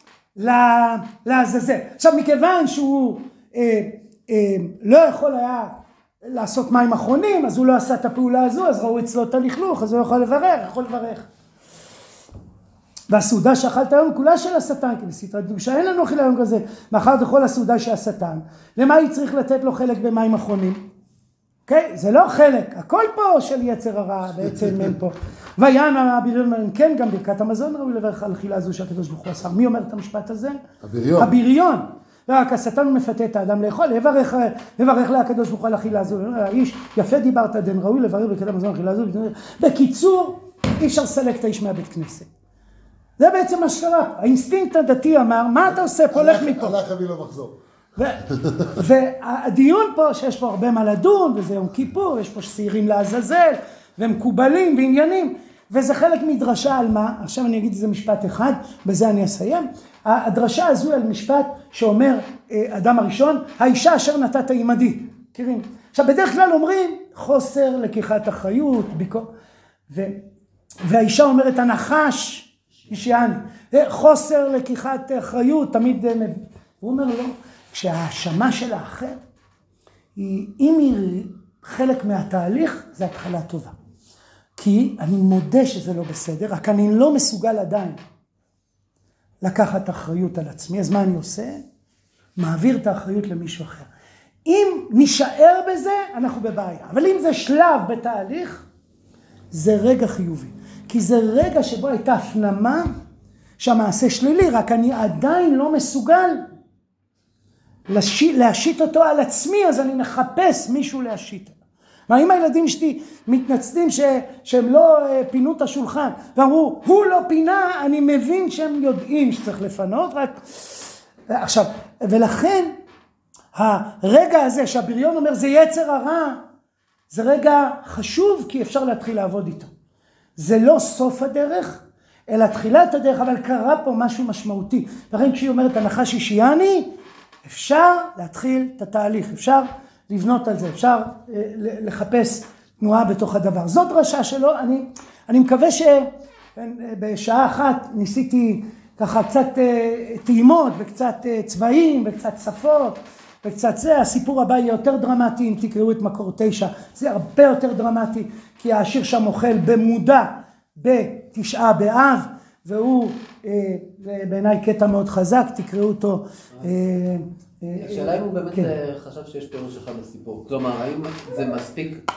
לעזאזל. עכשיו, מכיוון שהוא אה, אה, לא יכול היה לעשות מים אחרונים, אז הוא לא עשה את הפעולה הזו, אז ראו אצלו את הלכלוך, אז הוא יכול לברך, יכול לברך. והסעודה שאכלת היום כולה של השטן, כי בסתרת קדושה אין לנו אכילה היום כזה, מאחר תאכל הסעודה של השטן, למה היא צריך לתת לו חלק במים אחרונים? אוקיי? זה לא חלק, הכל פה של יצר הרע, בעצם אין פה. ויען הבריון, כן, גם ברכת המזון ראוי לברך על אכילה הזו שהקדוש ברוך הוא עשה. מי אומר את המשפט הזה? הבריון. הבריון. ורק השטן מפתה את האדם לאכול, לברך, לברך לה הקדוש ברוך הוא על אכילה הזו. האיש, יפה דיברת דן, ראוי לברך ברכת המזון אכילה הזו. בקיצור, אי אפשר לסלק את האיש מהבית כנסת. זה בעצם מה שקרה. האינסטינקט הדתי אמר, מה אתה עושה פה, הולך מפה. הלך אבי לא מחזור. והדיון פה, שיש פה הרבה מה לדון, וזה יום כיפור, יש פה שעירים לעזאזל, ומקובלים ועניינים, וזה חלק מדרשה על מה? עכשיו אני אגיד איזה משפט אחד, בזה אני אסיים. הדרשה הזו על משפט שאומר אדם הראשון, האישה אשר נתת עמדי. מכירים? עכשיו בדרך כלל אומרים, חוסר לקיחת אחריות, ביקור... ו... והאישה אומרת, הנחש, אישיאני, חוסר לקיחת אחריות, תמיד... הוא אומר לו, כשההאשמה של האחר, היא, אם היא חלק מהתהליך, זה התחלה טובה. כי אני מודה שזה לא בסדר, רק אני לא מסוגל עדיין לקחת אחריות על עצמי. אז מה אני עושה? מעביר את האחריות למישהו אחר. אם נשאר בזה, אנחנו בבעיה. אבל אם זה שלב בתהליך, זה רגע חיובי. כי זה רגע שבו הייתה הפנמה שהמעשה שלילי, רק אני עדיין לא מסוגל להשית אותו על עצמי, אז אני מחפש מישהו להשית. מה אם הילדים שלי מתנצלים ש, שהם לא פינו את השולחן, ואמרו, הוא לא פינה, אני מבין שהם יודעים שצריך לפנות, רק... עכשיו, ולכן, הרגע הזה שהבריון אומר, זה יצר הרע, זה רגע חשוב, כי אפשר להתחיל לעבוד איתו. זה לא סוף הדרך, אלא תחילת הדרך, אבל קרה פה משהו משמעותי. לכן כשהיא אומרת, הנחש אישיאני, אפשר להתחיל את התהליך, אפשר לבנות על זה, אפשר לחפש תנועה בתוך הדבר. זאת דרשה שלו, אני, אני מקווה שבשעה אחת ניסיתי ככה קצת טעימות וקצת צבעים וקצת שפות וקצת זה. הסיפור הבא יהיה יותר דרמטי, אם תקראו את מקור תשע, זה הרבה יותר דרמטי, כי השיר שם אוכל במודע בתשעה באב, והוא בעיניי קטע מאוד חזק, תקראו אותו. השאלה אם הוא באמת חשב שיש פירוש אחד לסיפור. כלומר, האם זה מספיק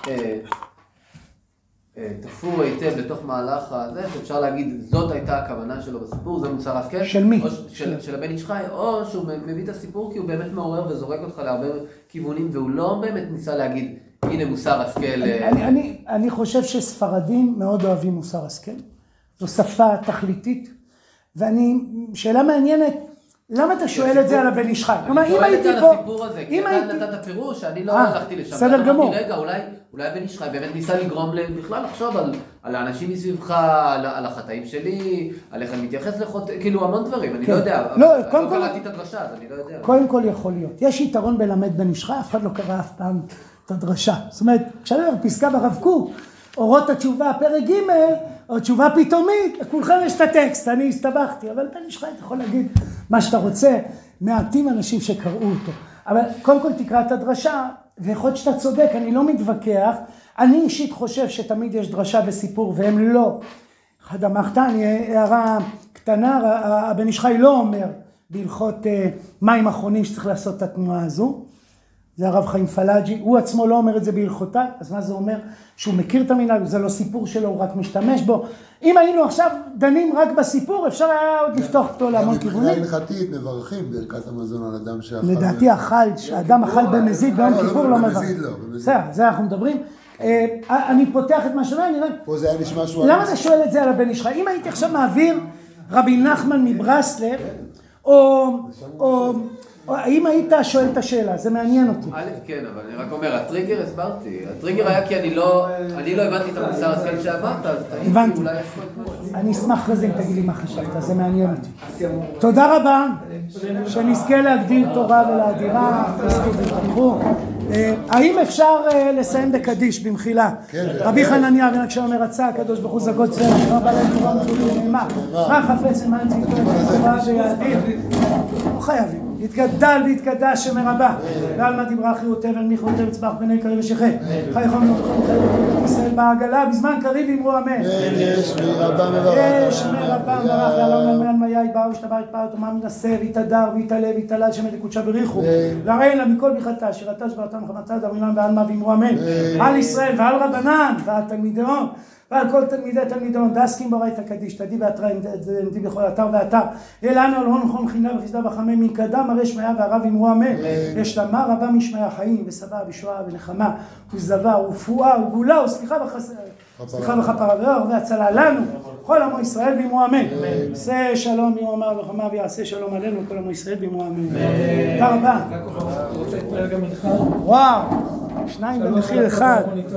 תפור היטב לתוך מהלך הזה, שאפשר להגיד, זאת הייתה הכוונה שלו בסיפור, זה מוסר השכל? של מי? של הבן איש חי, או שהוא מביא את הסיפור כי הוא באמת מעורר וזורק אותך להרבה כיוונים, והוא לא באמת ניסה להגיד, הנה מוסר השכל. אני חושב שספרדים מאוד אוהבים מוסר השכל. זו שפה תכליתית, ואני, שאלה מעניינת, למה אתה שואל את זה על הבן איש חי? אני שואלת על הסיפור הזה, כי אתה נתת פירוש, אני לא הלכתי לשם. בסדר גמור. רגע, אולי הבן איש חי באמת ניסה לגרום בכלל לחשוב על האנשים מסביבך, על החטאים שלי, על איך אני מתייחס לחוטאים, כאילו המון דברים, אני לא יודע. לא קראתי את הדרשה, אז אני לא יודע. קודם כל יכול להיות. יש יתרון בלמד בן איש חי, אף אחד לא קרא אף פעם את הדרשה. זאת אומרת, כשאני אומר פסקה ברב קוק, אורות התשובה, פרק ג' או תשובה פתאומית, לכולכם יש את הטקסט, אני הסתבכתי, אבל בן איש חי אתה יכול להגיד מה שאתה רוצה, מעטים אנשים שקראו אותו. אבל קודם כל תקרא את הדרשה, ויכול להיות שאתה צודק, אני לא מתווכח, אני אישית חושב שתמיד יש דרשה וסיפור, והם לא. אחד המחתני, הערה קטנה, הבן איש חי לא אומר בהלכות מים אחרונים שצריך לעשות את התנועה הזו, זה הרב חיים פלאג'י, הוא עצמו לא אומר את זה בהלכותיו, אז מה זה אומר? שהוא מכיר את המנהג, זה לא סיפור שלו, הוא רק משתמש בו. אם היינו עכשיו דנים רק בסיפור, אפשר היה עוד לפתוח אותו להמון כיוונים. גם מבחינה הלכתית מברכים ברכת המזון על אדם שאכל. לדעתי אכל, שאדם אכל במזיד, ביום כיפור לא מברך. בסדר, זה אנחנו מדברים. אני פותח את מה שאומר, אני אומר, פה זה היה נשמע שהוא... למה אתה שואל את זה על הבן איש חי? אם הייתי עכשיו מעביר רבי נחמן מברסלב, או... האם היית שואל את השאלה? זה מעניין אותי. א', כן, אבל אני רק אומר, הטריגר הסברתי. הטריגר היה כי אני לא הבנתי את המוסר השכל שאמרת, אז הבנתי. אני אשמח לזה אם תגיד לי מה חשבת, זה מעניין אותי. תודה רבה, שנזכה להגדיל תורה ולאדירה, תזכו ותברכו. האם אפשר לסיים בקדיש במחילה? רבי חנניה בן עקשיא אומר, רצה הקדוש ברוך הוא זכות צלם, רבה להם תורה מצוות ונאמר, מה חפץ למען צדקו את התורה ויאדיר? לא חייבים. יתגדל ויתקדש שם רבה, ועל מה דיברה חירות תבל מיכות תבל צבח בני קריב ושכה, חי חום ובכל חי ובכל ישראל בעגלה, בזמן קריב אמרו אמן. יש מרבה מברך. יש מרבה מברך, ועלם למען מאי באו, שתבר את פעת ומה מנסה, ויתהדר, ויתעלה, ויתעלה, שמד יקודשה בריחו. לראין לה מכל ביחתה, שירתה שבראתם חמצה, דמינם ועל מה ואמרו אמן. על ישראל ועל רבנן, ועל תלמידיון, ועל כל תלמידי תלמידון, דסקים ברית הקדיש, תדי באתר, נדי בכל אתר ואתר, אלנו על הון חון חינה וחסדה וחמי, מקדם הרי שמיה והרב אמרו אמן. יש למה רבה משמיה חיים ושבע ושועה ונחמה וזבה ורפואה וגאולה וסליחה וחסר, סליחה וכפרה ואור והצלה לנו, כל עמו ישראל ואמרו אמן. עשה שלום יאמר וחמה ויעשה שלום עלינו כל עמו ישראל ואמרו אמן. תודה רבה. וואו, שניים במחיר אחד.